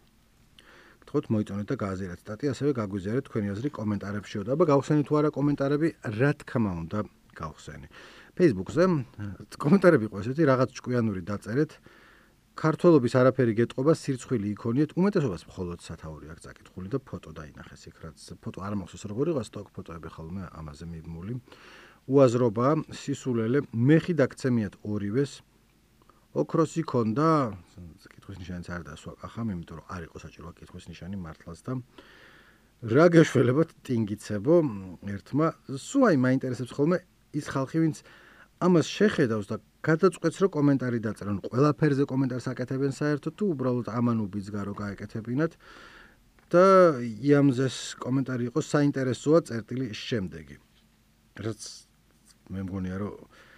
გთხოვთ მოიწონეთ და გააზიარეთ სტატია, ასევე გაგვიზიარეთ თქვენი აზრი კომენტარებში და გავხსენით თუ არა კომენტარები, რა თქმა უნდა გავხსენი. Facebook-ზე კომენტარები იყო ესეთი, რაღაც ჭკვიანური დაწერეთ. ქართველობის არაფერი გეტყობა, სირცხვილი იქონიეთ, უმეტესობას მხოლოდ სათაური აქვს წაკითხული და ფოტო დაინახეს იქ, რაც ფოტო არ მახსოვს როგორ იყო, სტოკ ფოტოები ხოლმე ამაზე მიბმული. უაზრობა, სისულელე, მეხი დაგცემიათ ორივეს. ოქროსი ქონდა, კითხვის ნიშანიც არ დასვაკახამ, იმიტომ რომ არ იყო საჭირო კითხვის ნიშანი მართლაც და რა გეშველებათ ტინგიცებო ერთმა, სულ აი მაინტერესებს ხოლმე ის ხალხი, ვინც ამას შეხედავს და გადაწყვეტს რომ კომენტარი დაწერონ, ყველაფერზე კომენტარს აკეთებენ საერთოდ თუ უბრალოდ ამან უბიძგა რომ გაეკეთებინათ და იამზეს კომენტარი იყო საინტერესოა წერტილი შემდეგი. რაც მე მგონია რომ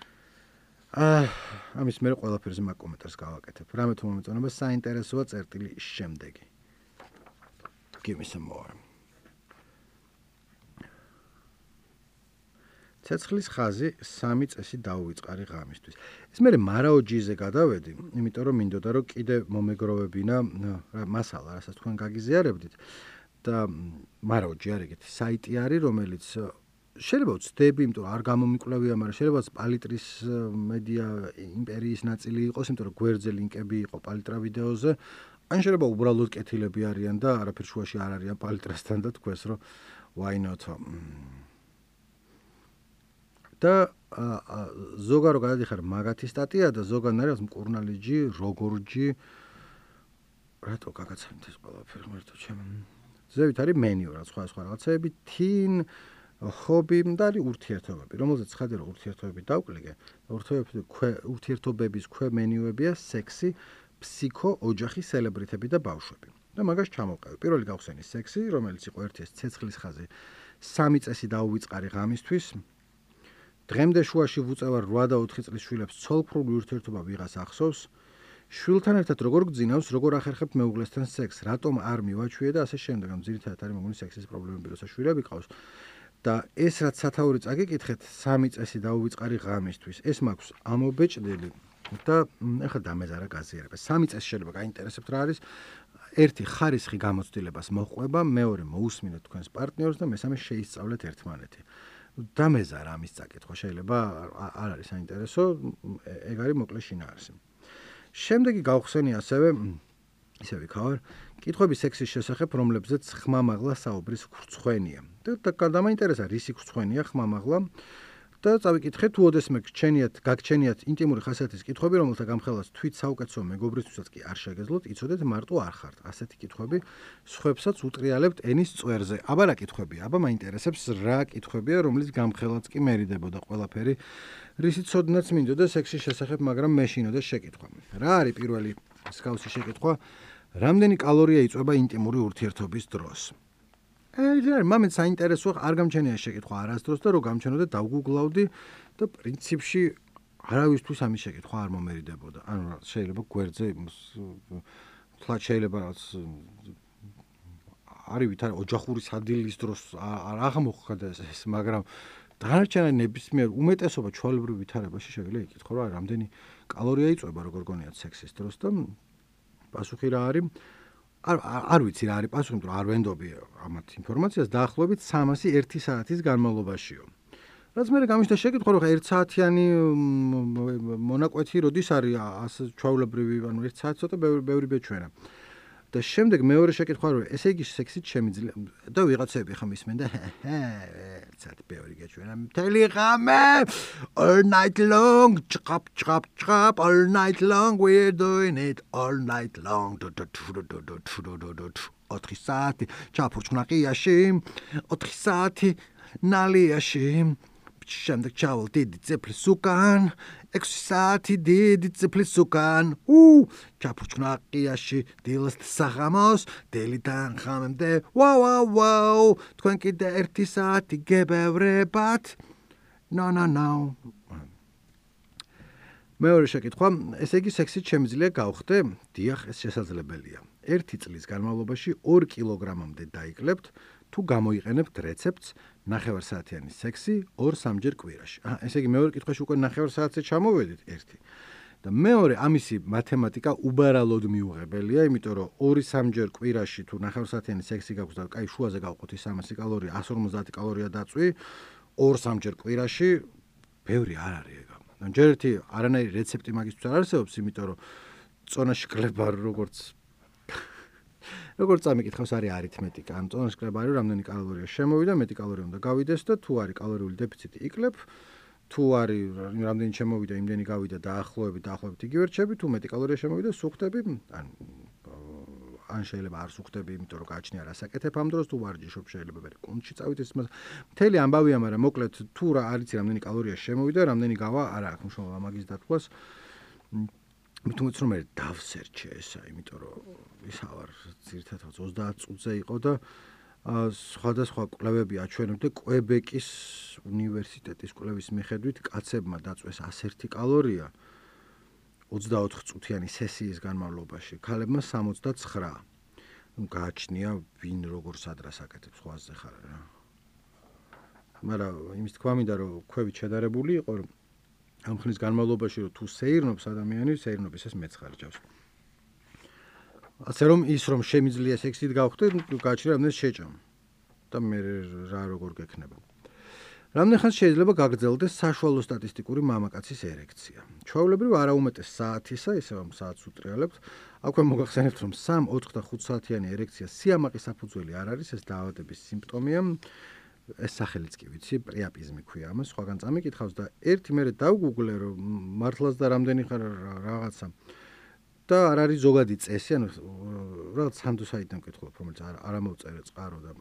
ამის მერე ყველაფერზე მაგ კომენტარს გავაკეთებ. რამე თუ მომეწონება საინტერესოა წერტილი შემდეგი. Give me some more. ცეცხლის ხაზი 3 წესი დაუვიწყარი ღამისთვის. ეს მე მარაოჯიზე გადავედი, იმიტომ რომ მინდოდა რომ კიდე მომეგროვებინა მასალა, რასაც თქვენ გაგიზიარებდით და მარაოჯი არ იგეთ საიტი არის, რომელიც შეიძლება ვცდები, იმიტომ რომ არ გამომიკვლევია, მაგრამ შეიძლება პალიტრის მედია იმპერიის ნაწილი იყოს, იმიტომ რომ გვერდზე ლინკები იყო პალიტრა ვიდეოზე, ან შეიძლება უბრალოდ კეთილები არიან და არაფერ შუაში არ არიან პალიტრასთან და თქვენს რომ why not და ზოგან რო გადადიხარ მაგათი სტატია და ზოგან არის მკურნალიჯი, როგორჯი რატო გაგაცემთ ეს ყველაფერი მარტო ჩემ ზევით არის მენიუ რა სხვა რაღაცები თინ ჰობი და არის ურთიერთობები რომელზეც ხადი რომ ურთიერთობები დავკლიკე ურთიერთობების ქვე მენიუებია სექსი, ფსიქო, ოჯახი, სელებრიტები და ბავშვები და მაგას ჩამოვყევი პირველი გავხსენი სექსი რომელიც იყო ერთი ეს ცეცხლის ხაზი 3 წესი დაუვიწყარი ღამისთვის დღემდე შუაში ვუწევარ 8 და 4 წლის შვილებს ცოლფრული ურთიერთობა ვიღას ახსოვს შვილთან ერთად როგორ გძინავს როგორ ახერხებთ მეუღლესთან სექსს რატომ არ მივაჩვიე და ასე შემდეგ ამ ძირითადად არის მოგონი სექსის პრობლემები როცა შვილები ყავს და ეს რაც სათაური წაგიკითხეთ 3 წესი დაუვიწყარი ღამისთვის ეს მაქვს ამობეჭდილი და ეხლა დამეზარა გაზიარება 3 წესი შეიძლება გაინტერესებთ რა არის ერთი ხარისხი გამოცდილებას მოყვება მეორე მოусმინეთ თქვენს პარტნიორს და მესამე შეისწავლეთ ერთმანეთი დამეზარა ამის წაკითხვა შეიძლება არ არის საინტერესო ეგ არის მოკლე შინაარსი შემდეგი გავხსენი ასევე ისე ვიქავარ კითხვები სექსის შესახებ რომლებზეც ხმამაღლა საუბრის ხრცხვენია და გადამაინტერესა რისი ხრცხვენია ხმამაღლა და წავიკითხე თუ ოდესმე გაგჩენიათ ინტიმური ხასიათის კითხვები რომელთა გამხელაც თვით საუკეთესო მეგობრისთვისაც კი არ შეგეძლოთ იცოდეთ მარტო არ ხართ ასეთი კითხვები სხვებსაც უტრიალებთ ენის წვერზე აბა რა კითხვებია აბა მაინტერესებს რა კითხვებია რომლის გამხელაც კი მერიდებოდა ყველაფერი რისიც ოდნაც მინდოდა სექსის შესახებ მაგრამ მე შინოდა შეკითხვა რა არის პირველი მსგავსი შეკითხვა რამდენი კალორია იწვება ინტიმური ურთიერთობის დროს მამენ საინტერესო არ გამჩენია შეკითხვა არასდროს და რო გამჩენოდა დავგუგლავდი და პრინციპში არავისთვის ამის შეკითხვა არ მომერიდებოდა. ანუ შეიძლება გვერდზე თლა შეიძლება რაც არის ვითარ ოჯახური სადილის დროს არ აღმოხდა ეს მაგრამ დანარჩენი ნებისმიერ უმეტესობა ჩვეულებრივ ვითარებაში შეიძლება იკითხო რა რამდენი კალორია იწვება როგორ გონიათ სექსის დროს და პასუხი რა არის არ ვიცი რა არის პასუხი, მაგრამ არ ვენდობი ამათ ინფორმაციას დაახლოებით 301 საათის განმავლობაშიო. რაც მე გამიშთა შეკითხვა რომ 1 საათიანი მონაკვეთი როდის არის ჩვეულებრივი, ანუ 1 საათი ცოტა ბევრი ბეჩვენა. და შემდეგ მეორე შეკითხვა რომ ესე იგი სექსით შემიძლია და ვიღაცები ხომ ისმენ და საათი ბევრი გეჩვენა. მთელი ღამე all night long ჭყაპ all night long we're doing it all night long 4 საათი ჩაფურჩნაყიაში 4 საათი ნალიაში შემდეგ ჩავალ დიდი წიფლის უკან 6 საათი დიდი წიფლის უკან ჩაფურჩნაყიაში დილას საღამოს დილიდან ხამემდე ვაუ თქვენ კიდე 1 საათი გებევრებათ no მეორე შეკითხვა ესე იგი სექსით შემიძლია გავხდე დიახ ეს შესაძლებელია 1 წლის განმავლობაში 2 კილოგრამამდე დაიკლებთ თუ გამოიყენებთ რეცეპტს ნახევარსაათიანი სექსი 2-3ჯერ კვირაში. ესე იგი მეორე კითხვაში უკვე ნახევარსაათზე ჩამოვედით ერთი. და მეორე ამისი მათემატიკა უბარალოდ მიუღებელია, იმიტომ რომ 2-3ჯერ კვირაში თუ ნახევარსაათიანი სექსი გაქვს და კაი შუაზე გავყოთ 300 კალორია, 150 კალორია დაწვი 2-3ჯერ კვირაში ბევრი არ არის ეგ. ჯერ ერთი არანაირი რეცეპტი მაგისთვის არ არსებობს, იმიტომ რომ წონაში კლება როგორც წამიკითხავს არის არითმეტიკა. წონაში კლება არის რამდენი კალორია შემოვიდა, მეტი კალორია უნდა გავიდეს და თუ არის კალორიული დეფიციტი იკლებ თუ არის რამდენი შემოვიდა, იმდენი გავიდა დაახლოებით იგივე რჩები, თუ მეტი კალორია შემოვიდა, სუხტები, ან შეიძლება არ სუხტები, იმიტომ რომ გააჩნია რასაკეთებ ამ დროს, თუ ვარჯიშობ შეიძლება მე კონჩი წავით ეს მთელი ამბავია, მაგრამ მოკლედ თუ რა არიცი რამდენი კალორია შემოვიდა, რამდენი გავა, არა აქვს მნიშვნელობა მაგის დათვლას. მithumetes რომ მე დავსერჩე ესა, იმიტომ რომ ისა ვარ ძირთადად 30 წუთზე იყო და სხვადასხვა კვლევები აჩვენებდა კვებეკის უნივერსიტეტის კვლევის მიხედვით კაცებმა დაწვეს 101 კალორია 24 წუთიანი სესიის განმავლობაში, ქალებმა 69. ნუ გააჩნია ვინ როგორ სადრას აკეთებს, ხვაზე ხარ რა. მაგრამ იმის თქვა მინდა რომ ქვევით შედარებული იყო რომ ამ ხნის განმავლობაში რომ თუ სეირნობს ადამიანი, სეირნობის ეს მეცხარჯავს. ასე რომ ის რომ შემიძლია სექსით გავხდე, გააჩნია რამდენი შეჭამ. და მე რა როგორ გექნება. რამდენი ხანს შეიძლება გაგრძელდეს საშუალო სტატისტიკური მამაკაცის ერექცია. ჩვეულებრივ არაუმეტეს საათისა, ისევ ამ საათს უტრიალებთ. აქვე მოგახსენებთ რომ 3, 4 და 5 საათიანი ერექცია სიამაყის საფუძველი არ არის, ეს დაავადების სიმპტომია. ეს სახელიც კი ვიცი, პრიაპიზმი ქვია ამას, სხვაგან წამიკითხავს და ერთი მერე დავგუგლე რომ მართლაც და რამდენი ხარ რაღაცა და არ არის ზოგადი წესი, ანუ რაღაც სანდო საიტიდან მკითხულობ, რომელიც არ ამოვწერე წყარო და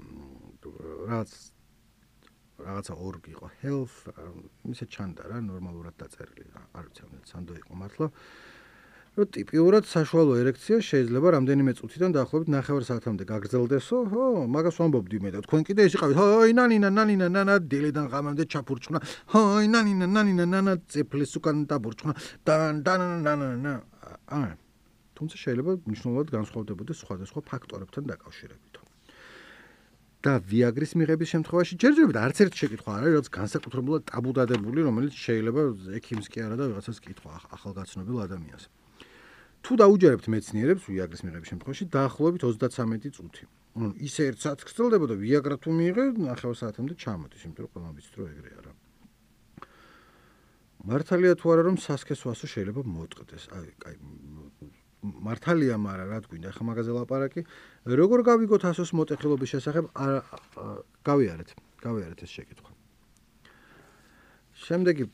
რაღაცა ორგი იყო, health, ისე ჩანდა რა, ნორმალურად დაწერილი, არ ვიცი, სანდო იყო მართლა. რომ ტიპიურად საშუალო ერექცია შეიძლება რამდენიმე წუთიდან დაახლოებით 9 საათამდე გაგრძელდესო, ხო, მაგას ვამბობდი მე და თქვენ კიდე ის იყავით, ჰოი, ნანა, დილიდან ღამემდე ჩაფურჩხნა, ჰოი, ნანა, წიფლის უკან დაბურჩხნა, ნანა. თუმცა შეიძლება მნიშვნელოვნად განსხვავდებოდეს სხვადასხვა ფაქტორებთან დაკავშირებით. და ვიაგრის მიღების შემთხვევაში ჯერჯერობით არც ერთი შეკითხვა არ არის, რაც განსაკუთრებულად ტაბუდადებული, რომელიც შეიძლება ექიმს კი არა და ვიღაცას კითხვა ახალგაცნობილ ადამიანს. თუ დაუჯერებთ მეცნიერებს ვიაგრის მიღების შემთხვევაში დაახლოებით 33 წუთი. ანუ ისე 1 საათს გრძელდება და ვიაგრა თუ მიიღე 9 საათამდე ჩამოდის, იმიტომ რომ ყველამ ვიცით რომ ეგრე არა. მართალია თუ არა რომ სასქეს ვასო შეიძლება მოტყდეს. აი მართალია, მაგრამ რა თქვი, ახლა მაგაზე ლაპარაკი. როგორ გავიგოთ ასოს მოტეხილობის შესახებ? გავიარეთ ეს შეკითხვა. შემდეგი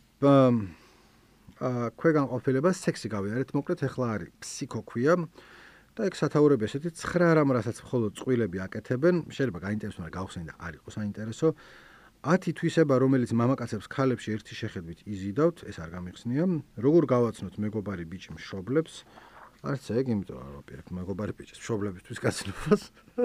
ქვეგან ყოფილება სექსი გავიარეთ, მოკლედ ახლა არის ფსიქოქვია და ეგ სათაურები ესეთი 9 რამ რასაც მხოლოდ წყვილები აკეთებენ, შეიძლება გაინტერესოს, მაგრამ გავხსენი და არ იყოს საინტერესო. 10 თვისება, რომელიც მამაკაცებს ქალებში ერთი შეხედვით იზიდავთ, ეს არ გამიხსნია. როგორ გავაცნოთ მეგობარი ბიჭი მშობლებს? არც ეგ, იმიტომ რომ არ ვაპირებ მეგობარი ბიჭის მშობლებისთვის გაცნობას.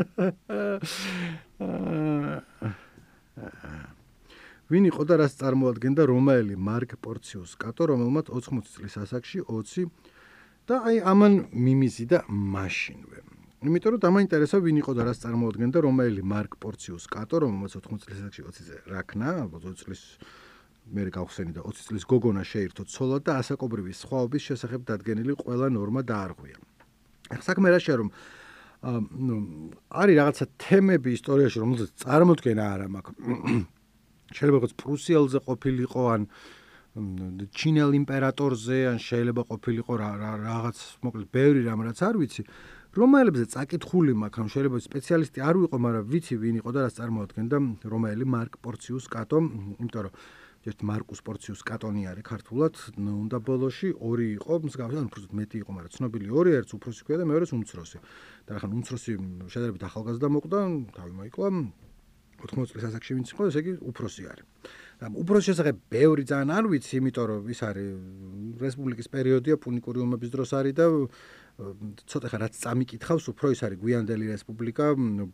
ვინ იყო და რას წარმოადგენდა რომაელი მარკ პორციუს კატო, რომელმაც 80 წლის ასაკში 20 და აი ამან მიმიზი და მაშინვე. იმიტომ რომ დამაინტერესა ვინ იყო და რას წარმოადგენდა რომაელი მარკ პორციუს კატო, რომელმაც 80 წლის ასაკში 20-ზე რაქნა, 20 წლის მერე გავხსენი და 20 წლის გოგონა შეირთო ცოლად და ასაკობრივი სხვაობის შესახებ დადგენილი ყველა ნორმა დაარღვია. ახლა საქმე რაშია რომ არის რაღაცა თემები ისტორიაში, რომელზეც წარმოდგენა არ მაქვს. შეიძლება იყოს პრუსიელზე ყოფილიყო ან ჩინელ იმპერატორზე, ან შეიძლება ყოფილიყო რაღაც, მოკლედ ბევრი რამ რაც არ ვიცი. რომაელებზე წაკითხული მაქვს, ან შეიძლება სპეციალისტი არ ვიყო, მაგრამ ვიცი ვინ იყო და რას წარმოადგენდა რომაელი მარკ პორციუს კატო, იმიტომ რომ ერთ მარკუს პორციუს კატონი არის ქართულად, უნდა ბოლოში 2 იყო, მსგავსი, ან უფრო მეტი იყო, მაგრამ ცნობილი 2, ერთს უფროსი ქვია და მეორეს უმცროსი. და ახლა უმცროსი შედარებით ახალგაზრდა მოკვდა, თავი მოიკლა 80 წლის ასაკში ვინც იყო, ესე იგი უფროსი არის. და უფროსის შესახებ ბევრი ძალიან არ ვიცი, იმიტომ რომ ის არის რესპუბლიკის პერიოდია, პუნიკური ომების დროს არის და ცოტა ხა რაც წამიკითხავს, უფრო ის არის გვიანდელი რესპუბლიკა,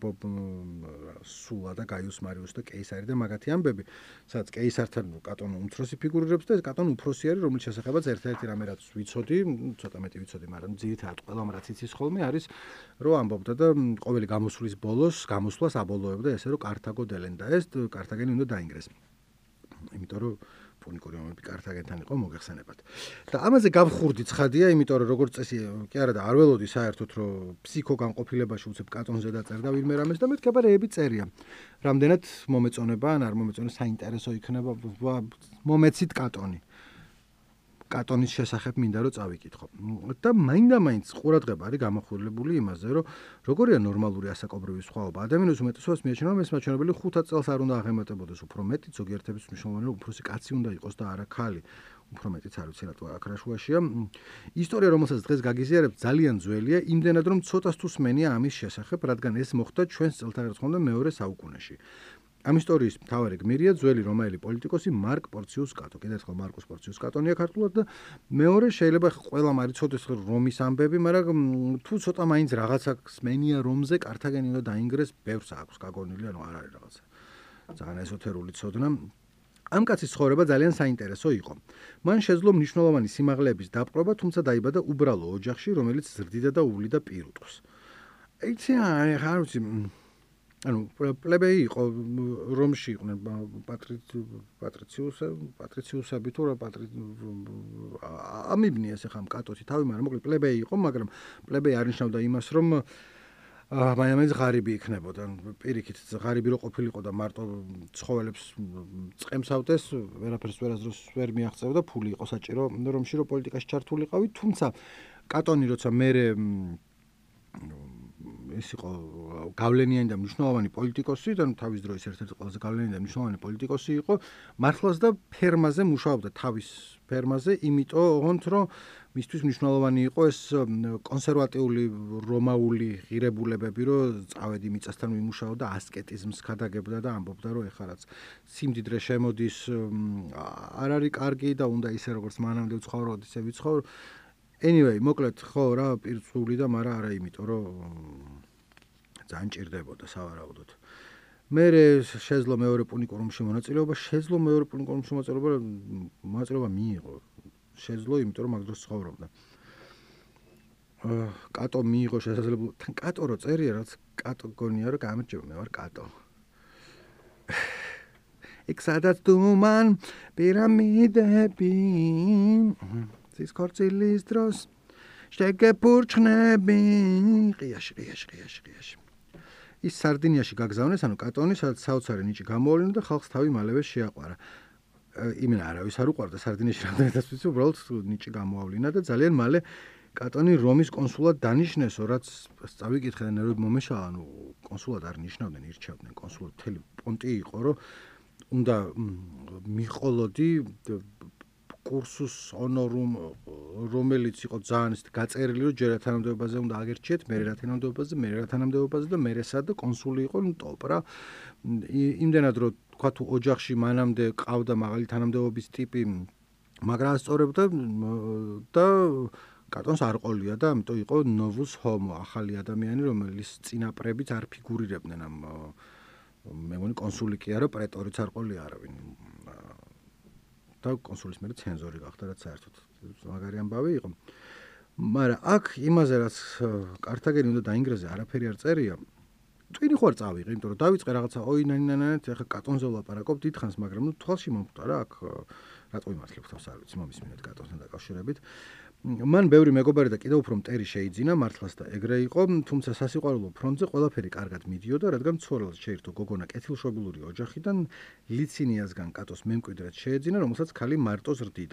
სულა და გაიუს მარიუს და კეისარი და მაგათი ამბები, სადაც კეისართან კატონ უმცროსი ფიგურირებს და ეს კატონ უფროსი არის, რომელიც შესახებაც ერთ-ერთი რამე რაც ვიცოდი, ცოტა მეტი ვიცოდი, მაგრამ ძირითადად ყველამ რაც იცის ხოლმე არის, რომ ამბობდა და ყოველი გამოსვლის ბოლოს, გამოსვლას აბოლოებდა ესე, რომ კართაგო დელენდა ეს, კართაგენი უნდა დაინგრეს. იმიტომ რომ პუნიკური ომები კართაგენთან იყო მოგეხსენებათ. და ამაზე გავხურდი ცხადია, იმიტომ რომ როგორც წესი კი არა და არ ველოდი საერთოდ რომ ფსიქო განყოფილებაში უცებ კატონზე დაწერდა ვინმე რამეს და მეთქება რეები წერია. რამდენად მომეწონება ან არ მომეწონება საინტერესო იქნება მომეცით კატონი. კატონის შესახებ მინდა რომ წავიკითხო. და მაინდა-მაინც ყურადღება არის გამახვილებული იმაზე, რომ როგორია ნორმალური ასაკობრივი სხვაობა. ადამიანის უმეტესობას მიაჩნია, რომ ეს მაჩვენებელი 5 წელს არ უნდა აღემატებოდეს, უფრო მეტი ზოგიერთების მნიშვნელოვანი უფროსი კაცი უნდა იყოს და არა ხალი. უფრო მეტიც არ ვიცი რატო აქ რაშუაშია. ისტორია, რომელსაც დღეს გაგიზიარებთ, ძალიან ძველია, იმდენად რომ ცოტას თუ სმენია ამის შესახებ, რადგან ეს მოხდა ჩვენს წელთაღრიცხვამდე მეორე საუკუნეში. ამ ისტორიის მთავარი გმირია ძველი რომაელი პოლიტიკოსი მარკ პორციუს კატო. კიდევ ერთხელ მარკუს პორციუს კატონია ქართულად და მეორე შეიძლება ყველამ არ იცოდეს რომის ამბები, მაგრამ თუ ცოტა მაინც რაღაცა სმენია რომზე კართაგენი უნდა დაინგრეს, ბევრს აქვს გაგონილი, ანუ არ არის რაღაცა ძალიან ესოთერული ცოდნა. ამ კაცის ცხოვრება ძალიან საინტერესო იყო. მან შეძლო მნიშვნელოვანი სიმაღლეების დაპყრობა, თუმცა დაიბადა უბრალო ოჯახში, რომელიც ზრდიდა და უვლიდა პირუტყვს. იცი, არ ვიცი, ანუ პლებეი იყო რომში იყვნენ პატრიციუსები თუ რა ამიბნია ეს ხა კატოთი თავი, მაგრამ მოკლედ პლებეი იყო, მაგრამ პლებეი არ ნიშნავდა იმას, რომ მაინც ღარიბი იქნებოდა. პირიქით ღარიბი რო ყოფილიყო და მარტო ცხოველებს წემსავდეს, ვერაფერს ვერაზროს ვერ მიაღწევდა, ფული იყო საჭირო რომში რო პოლიტიკაში ჩართულიყავი, თუმცა კატონი როცა მერე ეს იყო გავლენიანი და მნიშვნელოვანი პოლიტიკოსი და თავის დროის ერთ-ერთი ყველაზე გავლენიანი და მნიშვნელოვანი პოლიტიკოსი იყო, მართლაც და ფერმაზე მუშაობდა, თავის ფერმაზე, იმიტომ ოღონდ რომ მისთვის მნიშვნელოვანი იყო ეს კონსერვატიული რომაული ღირებულებები, რომ წავედი მიწასთან ვიმუშაო და ასკეტიზმს ქადაგებდა და ამბობდა, რომ ეხლა რაც სიმდიდრე შემოდის, არ არის კარგი და უნდა ისე როგორც მანამდე ვცხოვრობ, ისე ვიცხოვრო. Anyway, მოკლედ ხო რა პირწული და მაგრამ არა იმიტომ რომ ძალიან ჭირდებოდა სავარაუდოდ. მე შეძლო მეორე პუნიკურ ომში მონაწილეობა, მონაწილეობა მიიღო. შეძლო იმიტომ რომ მაგ დროს ცხოვრობდა. კატო მიიღო შესაძლებლობა, თან კატო რო წერია, რაც კატო გონია რომ გამარჯობა, მე ვარ კატო. იქ სადაც დუმან პირამიდები ის ქორწილის დროს შეგეფურჩნები ყიაში. ის სარდინიაში გაგზავნეს, ანუ კატონი, სადაც საოცარი ნიჭი გამოავლინა და ხალხს თავი მალევე შეაყვარა. იმენა არავის არ უყვარდა სარდინიაში რამდენადაც ვიცი, უბრალოდ ნიჭი გამოავლინა და ძალიან მალე კატონი რომის კონსულად დანიშნესო, რაც წავიკითხე და ნერვები მომეშალა, ანუ კონსულად არ ნიშნავდნენ, ირჩევდნენ კონსულად, მთელი პონტი იყო, რომ უნდა მიყოლოდი კურსუს ონორუმ, რომელიც იყო ძალიან გაწერილი, რომ ჯერ თანამდებობაზე უნდა აგერჩიეთ, მერე რა თანამდებობაზე და მერე სად კონსული იყო, ნუ ტოპ რა. იმდენად რომ თქვა თუ ოჯახში მანამდე ყავდა მაღალი თანამდებობის ტიპი, მაგრამ ასწორებდა და კატონს არ ყოლია და ამიტომ იყო novus homo, ახალი ადამიანი, რომელიც წინაპრებიც არ ფიგურირებდნენ ამ მე მგონი კონსული კი არა, პრეტორიც არ ყოლია არავინ. და კონსულის მერე ცენზორი გახდა, რაც საერთოდ მაგარი ამბავი იყო. მაგრამ აქ იმაზე რაც კართაგენი უნდა დაინგრეზე არაფერი არ წერია. ტვინი ხوار წავიღე, იმიტომ რომ დავიწყე რაღაცა ოინანანანეთ, ახლა კატონზე ვლაპარაკობ დიდხანს, მაგრამ ნუ თვალში მომხვდა რა აქ რატო იმართლებ თავს არ ვიცი, მომისმინეთ კატონთან დაკავშირებით. მან ბევრი მეგობარი და კიდევ უფრო მტერი შეიძინა, მართლაც და ეგრე იყო, თუმცა სასიყვარულო ფრონტზე ყველაფერი კარგად მიდიოდა, რადგან მცხოვრელს შეირთო გოგონა კეთილშობილური ოჯახიდან, ლიცინიასგან კატოს მემკვიდრედ შეეძინა, რომელსაც ქალი მარტო ზრდიდა.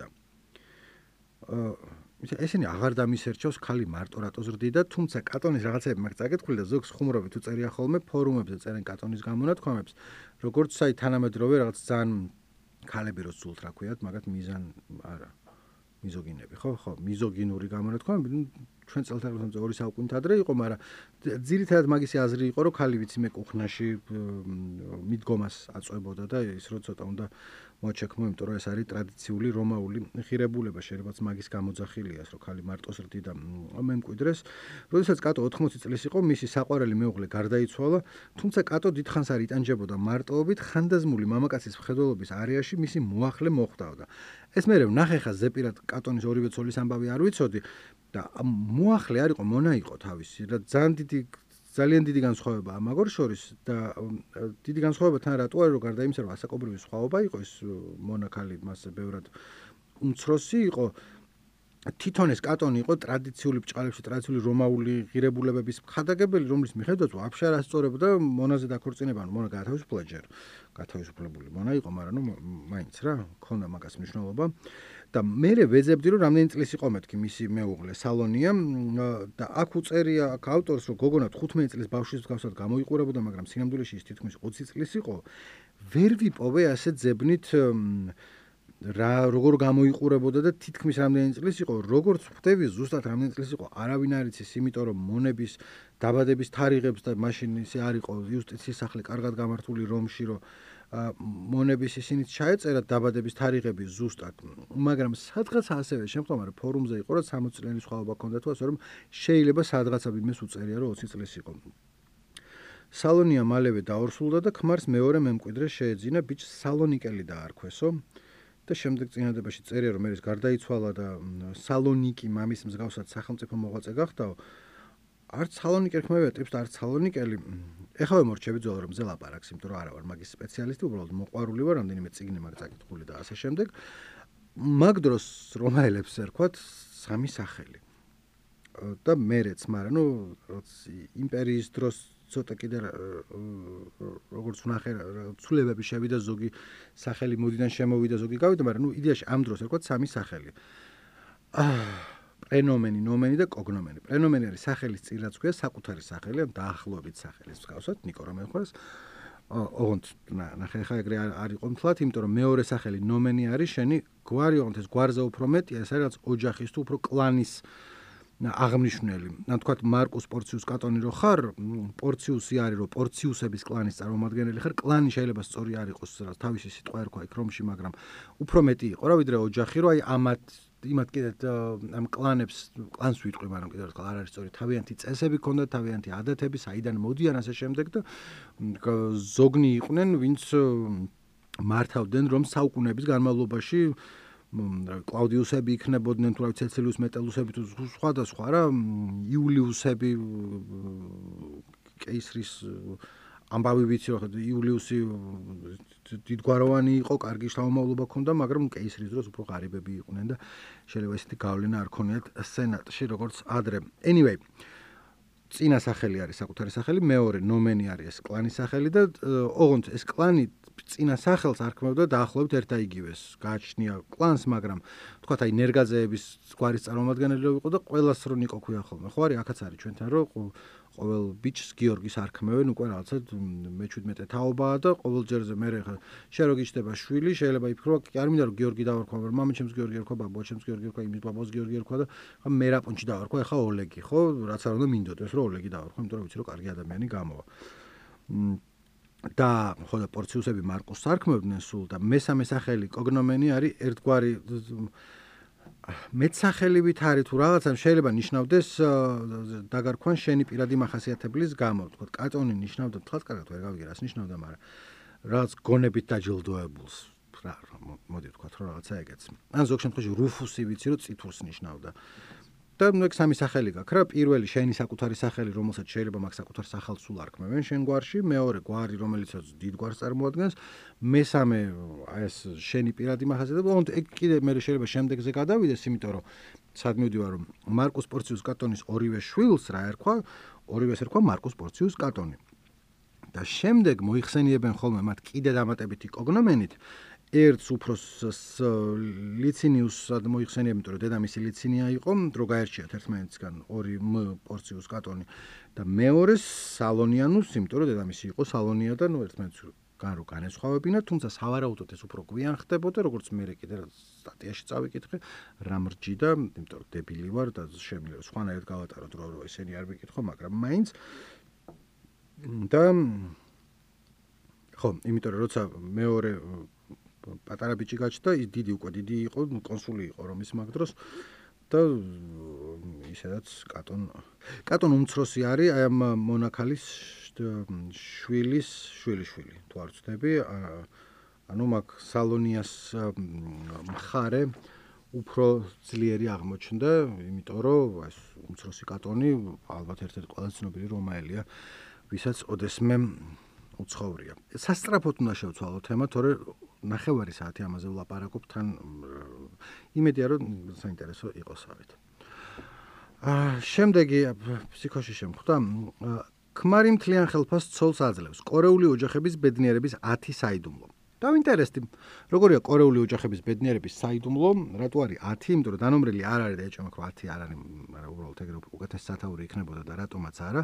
ესენი აღარ დამისერჩოს ქალი მარტო რატო ზრდიდა, თუმცა კატონის რაღაცები მაგ წაკითხული და ზოგს ხუმრობით უწერია ხოლმე ფორუმებზე წერენ კატონის გამონათქვამებს, როგორც საი თანამედროვე რაღაც ძალიან ქალები რო სულთ რა ქვიათ, მაგათ მიზან არა მიზოგინები, ხო, მიზოგინური გამონათქვამები, ჩვენ წელთაღრიცხვამდე 2 საუკუნით ადრე იყო, მაგრამ ძირითადად მაგისი აზრი იყო, რომ ქალი ვიცი მე კუხნაში მიდგომას აწვებოდა და ის რო ცოტა უნდა მოჩექმო, იმიტომ რომ ეს არის ტრადიციული რომაული ღირებულება, შეიძლება მაგის გამოძახილია, რომ ქალი მარტო ზრდიდა მემკვიდრეს. როდესაც კატო 80 წლის იყო, მისი საყვარელი მეუღლე გარდაიცვალა, თუმცა კატო დიდხანს არ იტანჯებოდა მარტოობით, ხანდაზმული მამაკაცის მხედველობის არეაში მისი მოახლე მოხვდაოდა. ეს მე ვნახე ხა ზეპირად კატონის ორივე ცოლის ამბავი არ ვიცოდი და მოახლე არ იყო, მონა იყო თავისი და ძალიან დიდი განსხვავებაა მაგორ შორის და დიდი განსხვავება თან რატო არის, რომ გარდა იმისა, რომ ასაკობრივი სხვაობა იყო ეს მონა ქალი მასზე ბევრად უმცროსი იყო, თვითონ ეს კატონი იყო ტრადიციული ბჭყალებში, ტრადიციული რომაული ღირებულებების მხადაგებელი, რომლის მიხედვაც ვაფშე არ ასწორებდა მონაზე დაქორწინება, ანუ მონა გათავისუფლებული მონა იყო, მაგრამ ნუ მაინც რა, ქონდა მაგას მნიშვნელობა. და მე ვეძებდი რომ რამდენი წლის იყო მეთქი მისი მეუღლე სალონია და აქ უწერია აქ ავტორს რომ გოგონა 15 წლის ბავშვის მსგავსად გამოიყურებოდა, მაგრამ სინამდვილეში ის თითქმის 20 წლის იყო. ვერ ვიპოვე ასე ძებნით როგორ გამოიყურებოდა და თითქმის რამდენი წლის იყო, როგორც ხვდები ზუსტად რამდენი წლის იყო, არავინ არ იცის, იმიტომ რომ მონების დაბადების თარიღებს და მაშინ ისე არ იყო იუსტიციის სახლი კარგად გამართული რომში, რომ მონების ისინიც ჩაეწერა დაბადების თარიღები ზუსტად, მაგრამ სადღაც ასევე შემთხვევა რომ ფორუმზე იყო რა 60 წლიანი სხვაობა ჰქონდა თუ ასე რომ შეიძლება სადღაცა იმეს უწერია რომ 20 წლის იყო. სალონია მალევე დაორსულდა და ქმარს მეორე მემკვიდრე შეეძინა, ბიჭს სალონიკელი დაარქვესო და შემდეგ წინადადებაში წერია რომ მერის გარდაიცვალა და სალონიკი მამის მსგავსად სახელმწიფო მოღვაწე გახდაო. არც სალონიკე ხმევია ტიპს და არც სალონიკელი. ეხლა მორჩები ძველ რომ ზელაპარაკს, იმიტომ რომ არა ვარ მაგის სპეციალისტი, უბრალოდ მოყვარული ვარ, რამდენიმე წიგნი მაგ წაკითხული და ასე შემდეგ. მაგ დროს რომაელებს ერქვათ სამი სახელი. და მერეც, მაგრამ ნუ იმპერიის დროს ცოტა კიდე როგორც ვნახე ცვლილებები შევიდა, ზოგი სახელი მოდიდან შემოვიდა, ზოგი გავიდა, მაგრამ ნუ იდეაში ამ დროს ერქვათ სამი სახელი. პრენომენი, ნომენი და კოგნომენი. პრენომენი არის სახელის წინ რაც ქვია საკუთარი სახელი, ან დაახლოებით სახელის მსგავსად, ნიკო რომ ეხოს. ოღონდ ნახე ხა ეგრე არ იყო მთლად, იმიტომ რომ მეორე სახელი ნომენი არის შენი გვარი, ოღონდ ეს გვარზე უფრო მეტია, ეს არის რაც ოჯახის თუ უფრო კლანის აღნიშნული. ან თქვათ მარკუს პორციუს კატონი რო ხარ, პორციუსი არის რომ პორციუსების კლანის წარმომადგენელი ხარ, კლანი შეიძლება სწორი არ იყოს, რაც თავისი სიტყვა ერქვა იქ რომში, მაგრამ უფრო მეტი იყო რა ვიდრე ოჯახი, რომ აი იმათ კიდე ამ კლანს ვიტყვი, მაგრამ კიდევ ერთხელ არ არის სწორი, თავიანთი წესები ჰქონდათ, თავიანთი ადათები, საიდან მოდიან ასე შემდეგ და ზოგნი იყვნენ, ვინც მართავდნენ რომ საუკუნეების განმავლობაში კლაუდიუსები იქნებოდნენ, თუ რა ვიცი, ცეცილიუს მეტელუსები თუ სხვა და სხვა რა, იულიუსები კეისრის ამბავი ვიცი რომ იულიუსი დიდგვაროვანი იყო, კარგი შთამომავლობა ჰქონდა, მაგრამ კეისრის დროს უფრო ღარიბები იყვნენ და შეიძლება ისეთი გავლენა არ ქონიათ სენატში როგორც ადრე. Anyway, წინა სახელი არის საკუთარი სახელი, მეორე ნომენი არის ეს კლანის სახელი და ოღონდ ეს კლანი წინა სახელს არ ქმნობდა დაახლოებით ერთ და იგივეს. გააჩნია კლანს, მაგრამ თქვათ აი ნერგაძეების გვარის წარმომადგენელი იყო და ყველას რო ნიკო ქვია ხოლმე. ხო არის, აქაც არის ჩვენთან რომ ყოველ ბიჭს გიორგის არ ქმევენ, უკვე რაღაცა მე-17 თაობაა და ყოველ ჯერზე მე ხა შენ რო გიჩნდება შვილი, შეიძლება იფიქრო, კი არ მინდა რომ გიორგი დავარქვა, მაგრამ მამაჩემს გიორგი ერქვა, ბაბუაჩემს გიორგი ერქვა, იმის ბაბას გიორგი ერქვა და ხა მე რაპონჩი დავარქვა, ეხა ოლეგი, ხო? რაც არ უნდა მინდოდეს რომ ოლეგი დავარქვა, იმიტომ რომ ვიცი რომ კარგი ადამიანი გამოვა. და ხო და პორციუსები მარკუსს არ ქმევდნენ სულ და მესამე სახელი კოგნომენი არის ერთგვარი მეტსახელივით არის თუ რაღაცა შეიძლება ნიშნავდეს დაგარქვან შენი პირადი მახასიათებლის გამო. თქო, კატონი ნიშნავდა, თქვა კარგად ვერ გავიგე რას ნიშნავდა, მაგრამ რაღაც გონებით დაჯილდოებულს. რა, მოდი ვთქვა რომ რაღაცა ეგეც. ან ზოგ შემთხვევაში რუფუსი ვიცი რომ წითურს ნიშნავდა. და ნუ ეგ სამი სახელი გაქვს რა, პირველი შენი საკუთარი სახელი, რომელსაც შეიძლება მაგ საკუთარ სახელს სულ არ ქმევენ შენ გვარში, მეორე გვარი, რომელიც დიდ გვარს წარმოადგენს, მესამე აი ეს შენი პირადი მახასიათებლები, ოღონდ ეგ კიდე მე შეიძლება შემდეგზე გადავიდეს, იმიტომ რომ სად მივდივარ რომ მარკუს პორციუს კატონის ორივე შვილს რა ერქვა, ორივეს ერქვა მარკუს პორციუს კატონი. და შემდეგ მოიხსენიებენ ხოლმე მათ კიდე დამატებითი კოგნომენით, ერთს უფროსს ლიცინიუსად მოიხსენიებენ, იმიტომ რომ დედამისი ლიცინია იყო, დრო გაერჩიათ ერთმანეთისგან ორი პორციუს კატონი და მეორეს სალონიანუს, იმიტომ რომ დედამისი იყო სალონია და ნუ ერთმანეთისგან რო განესხვავებინა, თუმცა სავარაუდოდ ეს უფრო გვიან ხდებოდა, როგორც მე კიდე სტატიაში წავიკითხე, რა მრჯიდა, იმიტომ რომ დებილი ვარ და შემიძლია სხვანაირად გავატარო დრო რომ ესენი არ ვიკითხო, მაგრამ მაინც და ხო, იმიტომ რომ როცა მეორე პატარა ბიჭი გაჩნდა, ის დიდი უკვე დიდი იყო, კონსული იყო რომის მაგ დროს და ისედაც კატონ უმცროსი არის აი ამ მონაქალის შვილის შვილი, თუ არ ვცდები, ანუ მაგ სალონიას მხარე უფრო ძლიერი აღმოჩნდა, იმიტომ რომ ეს უმცროსი კატონი ალბათ ერთ-ერთი ყველაზე ცნობილი რომაელია, ვისაც ოდესმე უცხოვრია. სასწრაფოდ უნდა შევცვალო თემა, თორე ნახევარი საათი ამაზე ვლაპარაკობ, თან იმედია რომ საინტერესო იყოსავით. შემდეგი ფსიქოში შემხვდა, ქმარი მთლიან ხელფას ცოლს აძლევს. კორეული ოჯახების ბედნიერების 10 საიდუმლო. დავინტერესდი. როგორია კორეული ოჯახების ბედნიერების საიდუმლო, რატო არის 10, იმიტომ რომ დანომრილი არ არის და ეჭვმაქ 10 არ არის, მაგრამ უბრალოდ ეგრე უკეთეს სათაური იქნებოდა და რატომაც არა.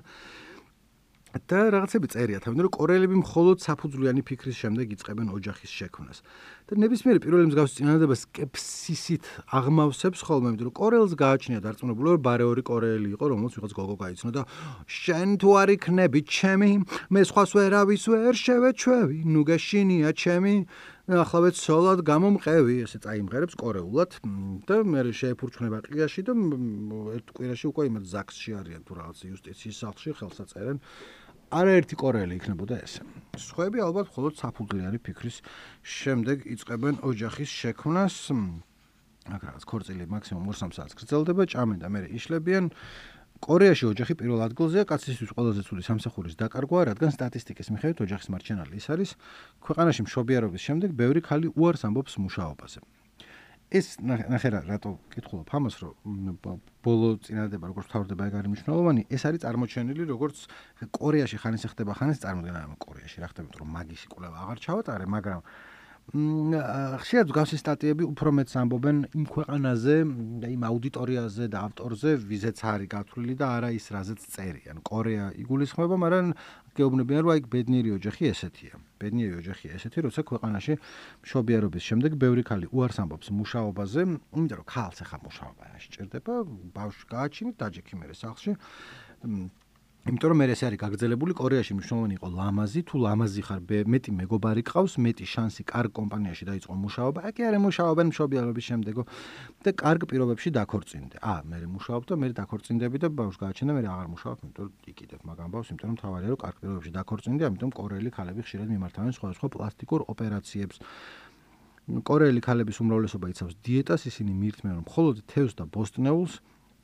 და რაღაცები წერია თავიდან რომ კორეელები მხოლოდ საფუძვლიანი ფიქრის შემდეგ იწყებენ ოჯახის შექმნას. და ნებისმიერი პირველი მსგავსი წინადადება სკეპსისით აღმავსებს ხოლმე, იმიტომ რომ კორეელს გააჩნია დარწმუნებული რომ ბარეორი კორეელი იყო, რომელსაც ვიღაც გოგო გაიცნო და შენ თუ არ იქნები ჩემი, მე სხვას ვერავის ვერ შევეჩვევი, ნუ გეშინია ჩემი, ახლა ვეცოლად გამომყევი, ესე წაიმღერებს კორეულად და მე შეეფურჩხნება ყიაში და ერთ კვირაში უკვე იმათ ზაქსში არიან თუ რაღაც იუსტიციის სახლში ხელსაც წერენ. არაერთი კორეელი იქნებოდა ესე. სხვაები ალბათ მხოლოდ საფუძვლიანი ფიქრის შემდეგ იწყებენ ოჯახის შექმნას. აქ რაღაც ქორწილი მაქსიმუმ 2-3 საათს გრძელდება, ჭამენ და მერე იშლებიან. კორეაში ოჯახი პირველ ადგილზეა კაცისთვის ყველაზე ცუდი სამსახურის დაკარგვა, რადგან სტატისტიკის მიხედვით ოჯახის მარჩენალი ის არის, ქვეყანაში მშობიარობის შემდეგ ბევრი ქალი უარს ამბობს მუშაობაზე. ეს ნახე რატო კითხულობ ამას, რომ ბოლო წინადადება როგორც თავდება ეგ არის მნიშვნელოვანი, ეს არის წარმოჩენილი როგორც კორეაში ხანის ხდება ხანის წარმოდგენა ამ კორეაში რა ხდება, რომ მაგისი კვლევა აღარ ჩავატარე, მაგრამ ხშირად გავსი სტატიები უფრო მეც ამბობენ იმ ქვეყანაზე და იმ აუდიტორიაზე და ავტორზე, ვიზეც არის გათვლილი და არა ის რაზეც წერიან. კორეა იგულისხმება, მაგრამ გეუბნებიან რომ აი ბედნიერი ოჯახი ესეთია. ბედნიერი ოჯახი ესეთი, როცა ქვეყანაში მშობიარობის შემდეგ ბევრი ქალი უარს ამბობს მუშაობაზე, იმიტომ რომ ქალს ახლა მუშაობა არ სჭირდება, ბავშვი გააჩინეთ, დაჯექი მერე სახლში. იმიტომ რომ მე ეს არის გაგრძელებული კორეაში მნიშვნელოვანი იყო ლამაზი, თუ ლამაზი ხარ, მეტი მეგობარი გყავს, მეტი შანსი კარგ კომპანიაში დაიწყო მუშაობა. აქ კი არა მუშაობენ მშობიარობის შემდეგო და კარგ პირობებში დაქორწინდე. მე მუშაობ და მე დაქორწინდები და ბავშვი გააჩინე, მე აღარ მუშაობ, იმიტომ რომ იყიდებ მაგ ამბავს, იმიტომ რომ თავარია რომ კარგ პირობებში დაქორწინდე, ამიტომ კორეელი ქალები ხშირად მიმართავენ სხვადასხვა პლასტიკურ ოპერაციებს. კორეელი ქალების უმრავლესობა იცავს დიეტას, ისინი მიირთმევენ მხოლოდ თევზს და ბოსტნეულს.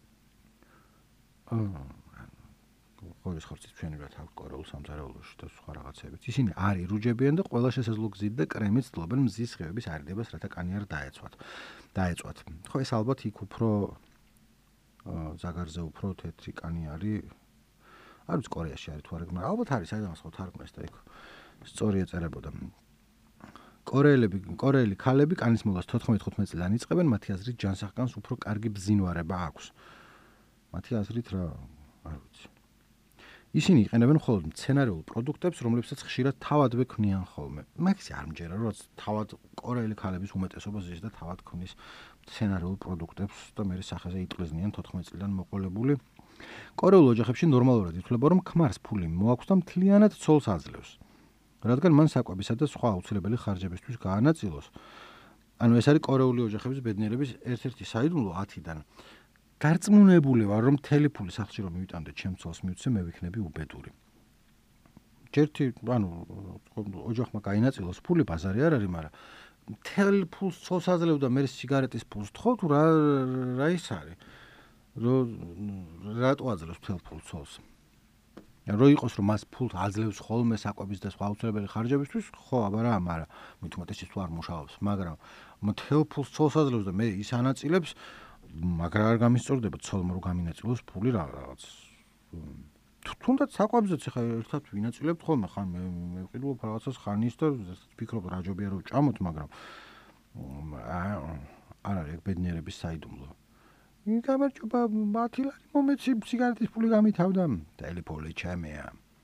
ყოველის ხორცის ჩვენებად აქვს კორეულ სამზარეულოში და სხვა რაღაცებიც. ისინი არ ირუჯებიან და ყველა შესაძლო გზით და კრემით ცდილობენ მზის სხივების არიდებას, რათა კანი არ დაეწვათ. ხო, ეს ალბათ იქ უფრო ზაგარზე უფრო თეთრი კანი არის. არ ვიცი კორეაში არის თუ არა, მაგრამ ალბათ არის, საიდანაც ხო თარგმნეს და იქ სწორი ეწერებოდა. კორეელი ქალები კანის მოლას 14-15 წლიდან იწყებენ, მათი აზრით ჯანსაღკანს უფრო კარგი ბზინვარება აქვს. მათი აზრით რა, არ ვიცი. ისინი იყენებენ მხოლოდ მცენარეულ პროდუქტებს, რომლებსაც ხშირად თავადვე ქმნიან ხოლმე. მაგისი არ მჯერა, რომ თავად კორეელი ქალების უმეტესობა ზის და თავად ქმნის მცენარეულ პროდუქტებს და მე სახეზე იტყლიზნიან 14 წლიდან მოყოლებული. კორეულ ოჯახებში ნორმალურად ითვლება, რომ ქმარს ფული მოაქვს და მთლიანად ცოლს აძლევს. რადგან მან საკვებისა და სხვა აუცილებელი ხარჯებისთვის გაანაწილოს. ანუ ეს არის კორეული ოჯახების ბედნიერების ერთ-ერთი საიდუმლო 10-დან. დარწმუნებული ვარ, რომ მთელი ფული სახლში რომ მივიტამდე ჩემ ცოლს მივცე, მე ვიქნები უბედური. ჯერთი, ოჯახმა გაინაწილოს ფული, ბაზარი არ არის, მაგრამ მთელ ფულს ცოლს აძლევ და მე სიგარეტის ფულს თხოვ თუ რა ის არის? რატო აძლევს მთელ ფულს ცოლს? რო იყოს რომ მას ფულს აძლევს ხოლმე საკვების და სხვა აუცილებელი ხარჯებისთვის, ხო, აბა რა, მაგრამ მით უმეტეს ის თუ არ მუშაობს, მაგრამ მთელ ფულს ცოლს აძლევს და მე ის ანაწილებს, მაგრამ არ გამისწორდება ცოლმა რომ გამინაწილოს ფული რაღაც. თუნდაც საკვებზეც ხა ერთად ვინაწილებთ ხოლმე, ხან მე ვყიდულობ რაღაცას ხანის და ვფიქრობ რა ჯობია რომ ჭამოთ, მაგრამ არ არის ეგ ბედნიერების საიდუმლო. გამარჯობა, 10 ლარი მომეცი სიგარეტის ფული გამითავდა. ტელეფონი ჩემია.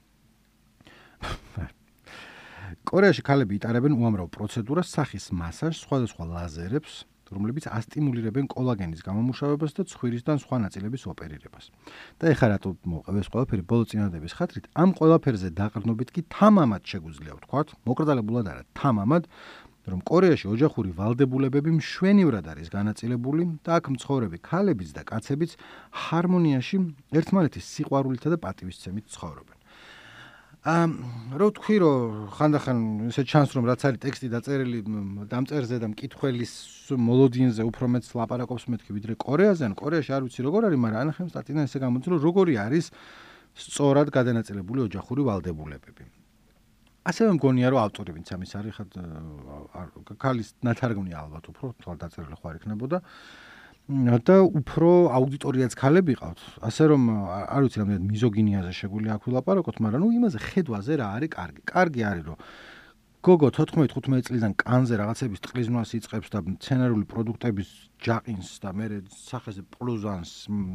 კორეაში ქალები იტარებენ უამრავ პროცედურას, სახის მასაჟს, სხვადასხვა ლაზერებს, რომლებიც ასტიმულირებენ კოლაგენის გამომუშავებას და ცხვირისგან სხვა ნაწილების ოპერირებას. და ეხლა რატო მოყევ ეს ყველაფერი ბოლო წინადადების ხათრით, ამ ყველაფერზე დაყრდნობით კი თამამად შეგვიძლია ვთქვათ, მოკრძალებულად არა, თამამად, რომ კორეაში ოჯახური ვალდებულებები მშვენივრად არის განაწილებული და აქ მცხოვრები ქალებიც და კაცებიც ჰარმონიაში ერთმანეთის სიყვარულითა და პატივისცემით ცხოვრობენ. რო თქვი რომ ხანდახან ესე ჩანს რომ რაც არის ტექსტი დაწერილი დამწერზე და მკითხველის მოლოდინზე უფრო მეც ლაპარაკობს მეთქი ვიდრე კორეაზე, ან კორეაში არ ვიცი როგორ არის, მაგრამ ანახემ სტატიდან ესე გამოდის რომ როგორი არის სწორად გადანაწილებული ოჯახური ვალდებულებები. ასევე მგონია რომ ავტორი ვინც ამის არის ხა ქალის ნათარგმნია ალბათ უფრო თვალ დაწერილი ხო არ იქნებოდა და უფრო აუდიტორიაც ქალები ყავთ. ასე რომ არ ვიცი რამდენად მიზოგინიაზე შეგვიძლია აქ ვილაპარაკოთ, მაგრამ ნუ იმაზე ხედვაზე რა არის კარგი. კარგი არის რომ გოგო 14-15 წლიდან კანზე რაღაცების ტყლიზნვას იწყებს და მცენარეული პროდუქტების ჯაყინს და მერე სახეზე პლუზანს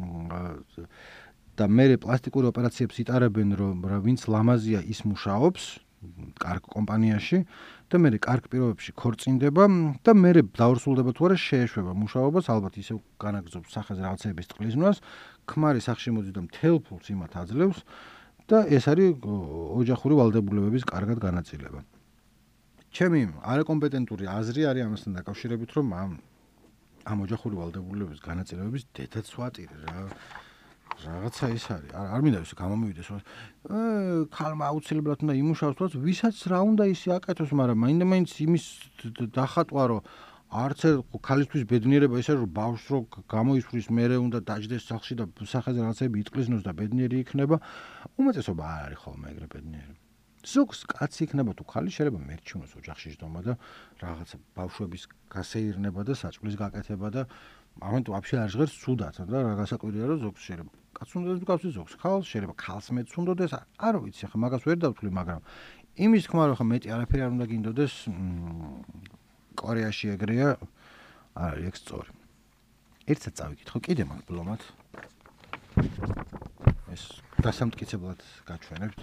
და მერე პლასტიკური ოპერაციებს იტარებენ, რომ ვინც ლამაზია ის მუშაობს კარგ კომპანიაში და მერე კარგ პირობებში ქორწინდება და მერე დაორსულდება თუ არა შეეშვება მუშაობას, ალბათ ისევ განაგზობს სახეზე რაღაცების ტყლიზნვას, ქმარი სახში მოდის და მთელ ფულს იმათ აძლევს და ეს არის ოჯახური ვალდებულებების კარგად განაწილება. ჩემი არაკომპეტენტური აზრი არის ამასთან დაკავშირებით, რომ ამ ოჯახური ვალდებულებების განაწილებების დედაც ვატირე რა. რაღაცა ის არის. არ მინდა ისე გამომივიდეს, რომ ქალმა აუცილებლად უნდა იმუშაოს, თუმცა ვისაც რა უნდა ისე აკეთოს, მაგრამ მაინდა-მაინც იმის დახატვა, რომ არც ქალისთვის ბედნიერება ის არის, რომ ბავშვს რო გამოისვრის, მერე უნდა დაჯდეს სახლში და სახეზე რაღაცები იტყლიზნოს და ბედნიერი იქნება, უმეტესობა არ არის ხოლმე ეგრე ბედნიერი. ზოგს კაცი იქნება თუ ხალი შეიძლება მერჩივნოს ოჯახში ჯდომა და რაღაცა ბავშვების გასეირნება და საჭმლის გაკეთება და ამიტომ ვაფშე არ ჟღერს ცუდად და რა გასაკვირია რომ ზოგს შეიძლება კაცს უნდა გასვლის ზოგს ხალხს შეიძლება ხალხს მეც უნდოდეს არ ვიცი ახლა მაგას ვერ დავთვლი მაგრამ იმის თქმა რომ ხა მეტი არაფერი არ უნდა გინდოდეს კორეაში ეგრეა არის ეგ სწორი ერთად წავიკითხო კიდე მაგ ბლომად ეს დასამტკიცებლად გაჩვენებთ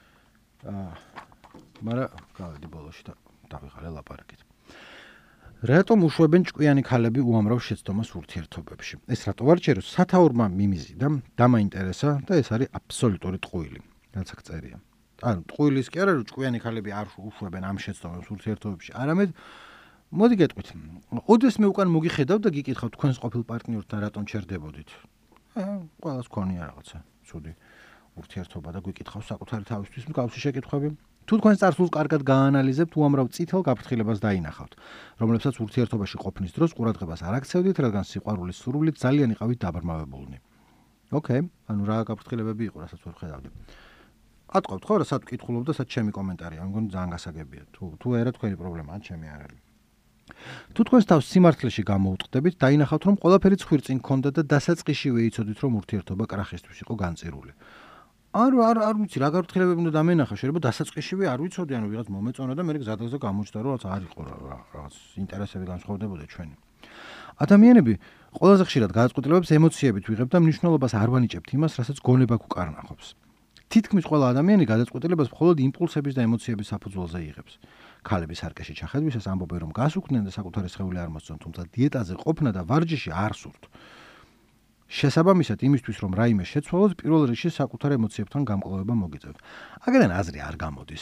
მაგრამ გავედი ბოლოში და დავიღალე ლაპარაკით. რატომ უშვებენ ჭკვიანი ქალები უამრავ შეცდომას ურთიერთობებში? ეს რატო ვარჩიე, რომ სათაურმა მიმიზიდა, დამაინტერესა და ეს არის აბსოლუტური ტყუილი, რაც აქ წერია. ანუ ტყუილის კი არა, რომ ჭკვიანი ქალები არ უშვებენ ამ შეცდომას ურთიერთობებში, არამედ მოდი გეტყვით. ოდეს მე უკან მოგიხედავ და გიკითხავ თქვენს ყოფილ პარტნიორთან რატომ ჩერდებოდით? ყველას ქონია რაღაცა, ცუდი ურთიერთობა და გვიკითხავ საკუთარი თავისთვის მსგავსი შეკითხვები. თუ თქვენ წარსულს კარგად გაანალიზებთ, უამრავ წითელ გაფრთხილებას დაინახავთ, რომლებსაც ურთიერთობაში ყოფნის დროს ყურადღებას არ აქცევდით, რადგან სიყვარულის სურვილით ძალიან იყავით დაბრმავებულნი. ოკეი, ანუ რა გაფრთხილებები იყო, რასაც ვერ ხედავდი. ატყობთ ხო, რა სად ვკითხულობ და სად ჩემი კომენტარია, ამ მგონი ძალიან გასაგებია. თუ არა თქვენი პრობლემა, ან ჩემი არ არის. თუ თქვენს თავს სიმართლეში გამოუტყდებით, დაინახავთ, რომ ყველაფერი ცხვირწინ გქონდა და დასაწყისშივე იცოდით, რომ ურთიერთობა კრახისთვის იყო განწირული. არ ვიცი რა გაფრთხილებები უნდა დამენახა, შეიძლება დასაწყისშივე არ ვიცოდი, ანუ ვიღაც მომეწონა და მე გზადაგზა გამოჩნდა, რომ რაც არ იყო რაღაც ინტერესები განსხვავდებოდა ჩვენი. ადამიანები ყველაზე ხშირად გადაწყვეტილებებს ემოციებით ვიღებთ და მნიშვნელობას არ ვანიჭებთ იმას, რასაც გონება გვკარნახობს. თითქმის ყველა ადამიანი გადაწყვეტილებას მხოლოდ იმპულსების და ემოციების საფუძველზე იღებს. ქალები სარკეში ჩახედვისას ამბობენ, რომ გასუქდნენ და საკუთარი სხეული არ მოსწონთ, თუმცა დიეტაზე ყოფნა და ვარჯიში არ სურთ. შესაბამისად იმისთვის რომ რაიმე შეცვალოთ, პირველ რიგში საკუთარ ემოციებთან გამკლავება მოგიწევთ. აქედან აზრი არ გამოდის.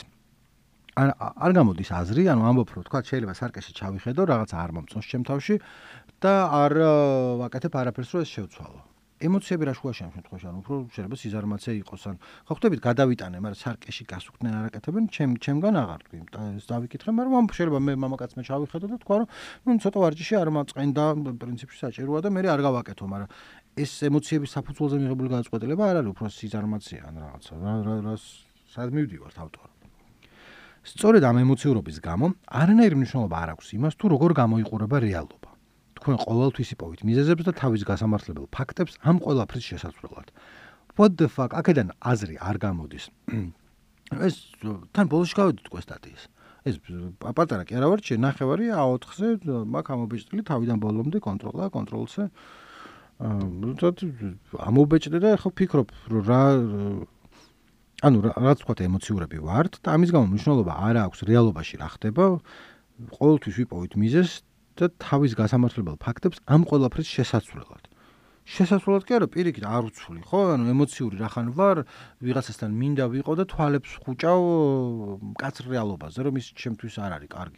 არ გამოდის აზრი, ანუ ამბობ რომ თქვა შეიძლება სარკეში ჩავიხედო, რაღაცა არ მომწონს ჩემ თავში და არ ვაკეთებ არაფერს რომ ეს შევცვალო. ემოციები რა შუაში ამ შემთხვევაში, ანუ უფრო შეიძლება სიზარმაცე იყოს, ან ხო ხვდებით გადავიტანე, მაგრამ სარკეში გასუქდნენ არ აკეთებენ, ჩემგან აღარ თქვი. ეს დავიკითხე, მაგრამ შეიძლება მე მამაკაცმა ჩავიხედო და თქვა რომ ცოტა ვარჯიში არ მაწყენდა, პრინციპში საჭიროა და მე არ გავაკეთო, მაგრამ ეს ემოციების საფუძველზე მიღებული გადაწყვეტილება არ არის უფრო სიზარმაცე ან რაღაცა. რა სად მივდივართ ავტორ. სწორედ ამ ემოციურობის გამო არანაირი მნიშვნელობა არ აქვს იმას, თუ როგორ გამოიყურება რეალობა. თქვენ ყოველთვის იპოვით მიზეზებს და თავის გასამართლებელ ფაქტებს ამ ყველაფრის შესაძლებლად. What the fuck? აქედან აზრი არ გამოდის. ეს თან ბოლოში გავედით უკვე სტატიის. ეს პატარა კი არა ვარჩი, ნახევარი A4-ზე მაგ ამობეჭდილი თავიდან ბოლომდე კონტროლ-C. ამობეჭდე და ხო ფიქრობ რა ანუ რაც თქვა ემოციურები ვართ და ამის გამო მნიშვნელობა არ აქვს რეალობაში რა ხდება. ყოველთვის ვიპოვით მიზეზს და თავის გასამართლებელ ფაქტებს ამ ყველაფრის შესაძლებლად. შესაძლებლად კი არა, პირიქით არ უცვლი, ხო? ანუ ემოციური რახან ვარ, ვიღაცასთან მინდა ვიყო და თვალებს ხუჭავ მკაცრ რეალობაზე, რომ ის ჩემთვის არ არის კარგი.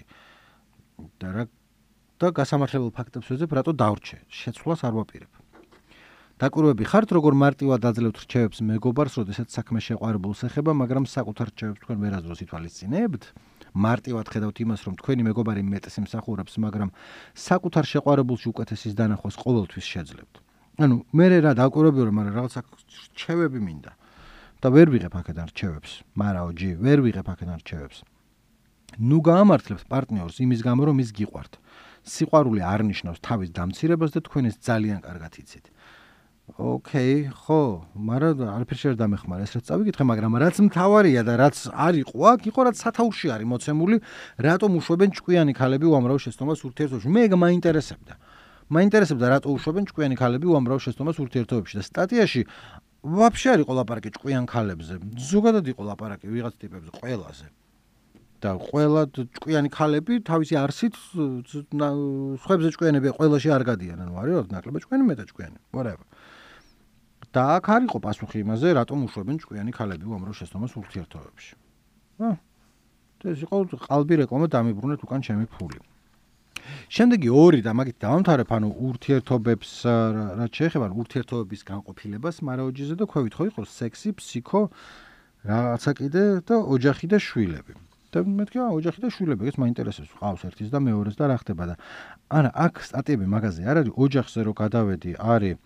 და გასამართლებელ ფაქტებს ვეძებ, რატო დავრჩე? შეცვლას არ ვაპირებ. დაკვირვები ხართ, როგორ მარტივად აძლევთ რჩევებს მეგობარს, როდესაც საქმე შეყვარებულს ეხება, მაგრამ საკუთარ რჩევებს თქვენ ვერასდროს ითვალისწინებთ? მარტივად ხედავთ იმას, რომ თქვენი მეგობარი მეტს იმსახურებს, მაგრამ საკუთარ შეყვარებულში უკეთესის დანახვას ყოველთვის შეძლებთ. ანუ მე რა დაკვირვები ვარ, მაგრამ რაღაცა რჩევები მინდა. და ვერ ვიღებ აქედან რჩევებს. მარაო ჯი, ვერ ვიღებ აქედან რჩევებს. ნუ გაამართლებთ პარტნიორს იმის გამო, რომ ის გიყვართ. სიყვარული არ ნიშნავს თავის დამცირებას და თქვენ ეს ძალიან კარგად იცით. ოკეი, ხო, მაგრამ არაფერი შეიძლება დამეხმარა, ეს რაც წავიკითხე, მაგრამ რაც მთავარია და რაც არ იყო აქ, იყო რაც სათაურში არის მოცემული, რატომ უშვებენ ჭკვიანი ქალები უამრავ შეცდომას ურთიერთობებში. მე მაინტერესებდა. მაინტერესებდა რატო უშვებენ ჭკვიანი ქალები უამრავ შეცდომას ურთიერთობებში და სტატიაში ვაფშე არ იყო ლაპარაკი ჭკვიან ქალებზე. ზოგადად იყო ლაპარაკი ვიღაც ტიპებზე, ყველაზე. და ყველა ჭკვიანი ქალები თავისი არსით სხვებზე ჭკვიანები ყველაში არ გადიან, ანუ არის რა ნაკლებად ჭკვიანი, მეტად ჭკვიანი, whatever. და აქ არ იყო პასუხი იმაზე, რატომ უშვებენ ჭკვიანი ქალები უამრავ შეცდომას ურთიერთობებში. ეს იყო ყალბი რეკლამა დამიბრუნეთ უკან ჩემი ფული. შემდეგი ორი და მაგით დავამთავრებ, ანუ ურთიერთობებს რაც შეეხება ურთიერთობების განყოფილებას მარაოჯიზე და ქვევით ხო იყო სექსი, ფსიქო, რაღაცა კიდე და ოჯახი და შვილები. და მეთქი, ოჯახი და შვილები, ეს მაინტერესებს, ყავს ერთის და მეორეს და რა ხდება და არა, აქ სტატიები მაგაზე არ არის, ოჯახზე რო გადავედი, არის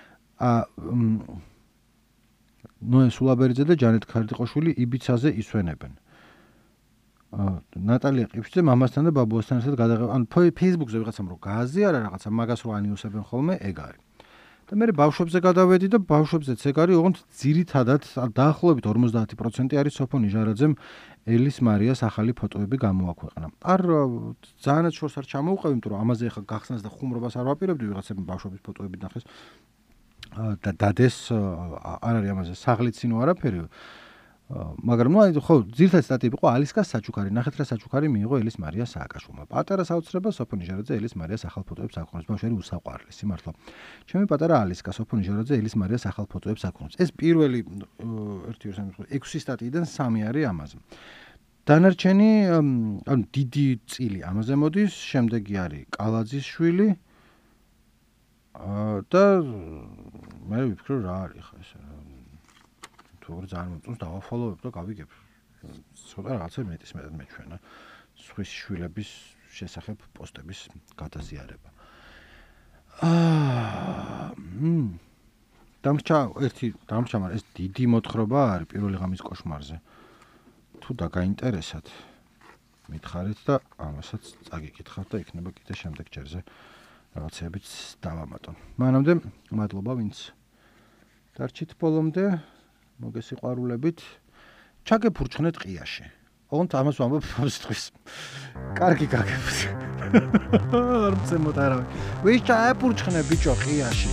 ნოე სულაბერიძე და ჯანეთ ქარდიყოშვილი იბიცაზე ისვენებენ. ნატალია ყიფშიძე მამასთან და ბაბუასთან ერთად გადაღება, ანუ Facebook-ზე ვიღაცამ რო გააზიარა რაღაცა, მაგას რო ანიუსებენ ხოლმე, ეგ არის. და მე ბავშვებზე გადავედი და ბავშვებზეც ეგ არის, ოღონდ ძირითადად დაახლოებით 50% არის სოფო ნიჟარაძემ ელის მარიას ახალი ფოტოები გამოაქვეყნა. არ ძალიანაც შორს არ ჩამოუყევი, იმიტომ რომ ამაზე ახლა გახსნას და ხუმრობას არ ვაპირებდი, ვიღაცებმა ბავშვების ფოტოები ნახეს. და დადეს არ არის ამაზე საღლიცინო არაფერი. მაგრამ ნუ ხო ძირითადად სტატიები იყო ალისკას საჩუქარი, ნახეთ რა საჩუქარი მიიღო ელის მარია სააკაშვილმა. პატარა საოცრება სოფო ნიჟარაძე ელის მარიას ახალ ფოტოებს აქვეყნებს. ბავშვები უსაყვარლესი მართლა. ჩემი პატარა ალისკა სოფო ნიჟარაძე ელის მარიას ახალ ფოტოებს აქვეყნებს. ეს პირველი 6 სტატიიდან 3 არის ამაზე. დანარჩენი ანუ დიდი წილი ამაზე მოდის, შემდეგი არის კალაძის შვილი და მე ვფიქრობ რა არის ხა ეს თუ ძალიან მომწონს დავაფოლოვებ და გავიგებ. ცოტა რაღაცა მეტის მეტად მეჩვენა სხვის შვილების შესახებ პოსტების გადაზიარება. დამრჩა, მაგრამ ეს დიდი მოთხრობა არის პირველი ღამის კოშმარზე. თუ დაგაინტერესათ, მითხარით და ამასაც წაგიკითხავთ და იქნება კიდე შემდეგ ჯერზე რაღაცებიც დავამატონ. მანამდე მადლობა ვინც დარჩით ბოლომდე, მოგესიყვარულებით. ჩაგეფურჩხნეთ ყიაში. ოღონდ ამას ვამბობ ფოსტყვის. კარგი გაგებთ. არ მცემოთ არავინ. ვის ჩაეფურჩხნე ბიჭო ყიაში?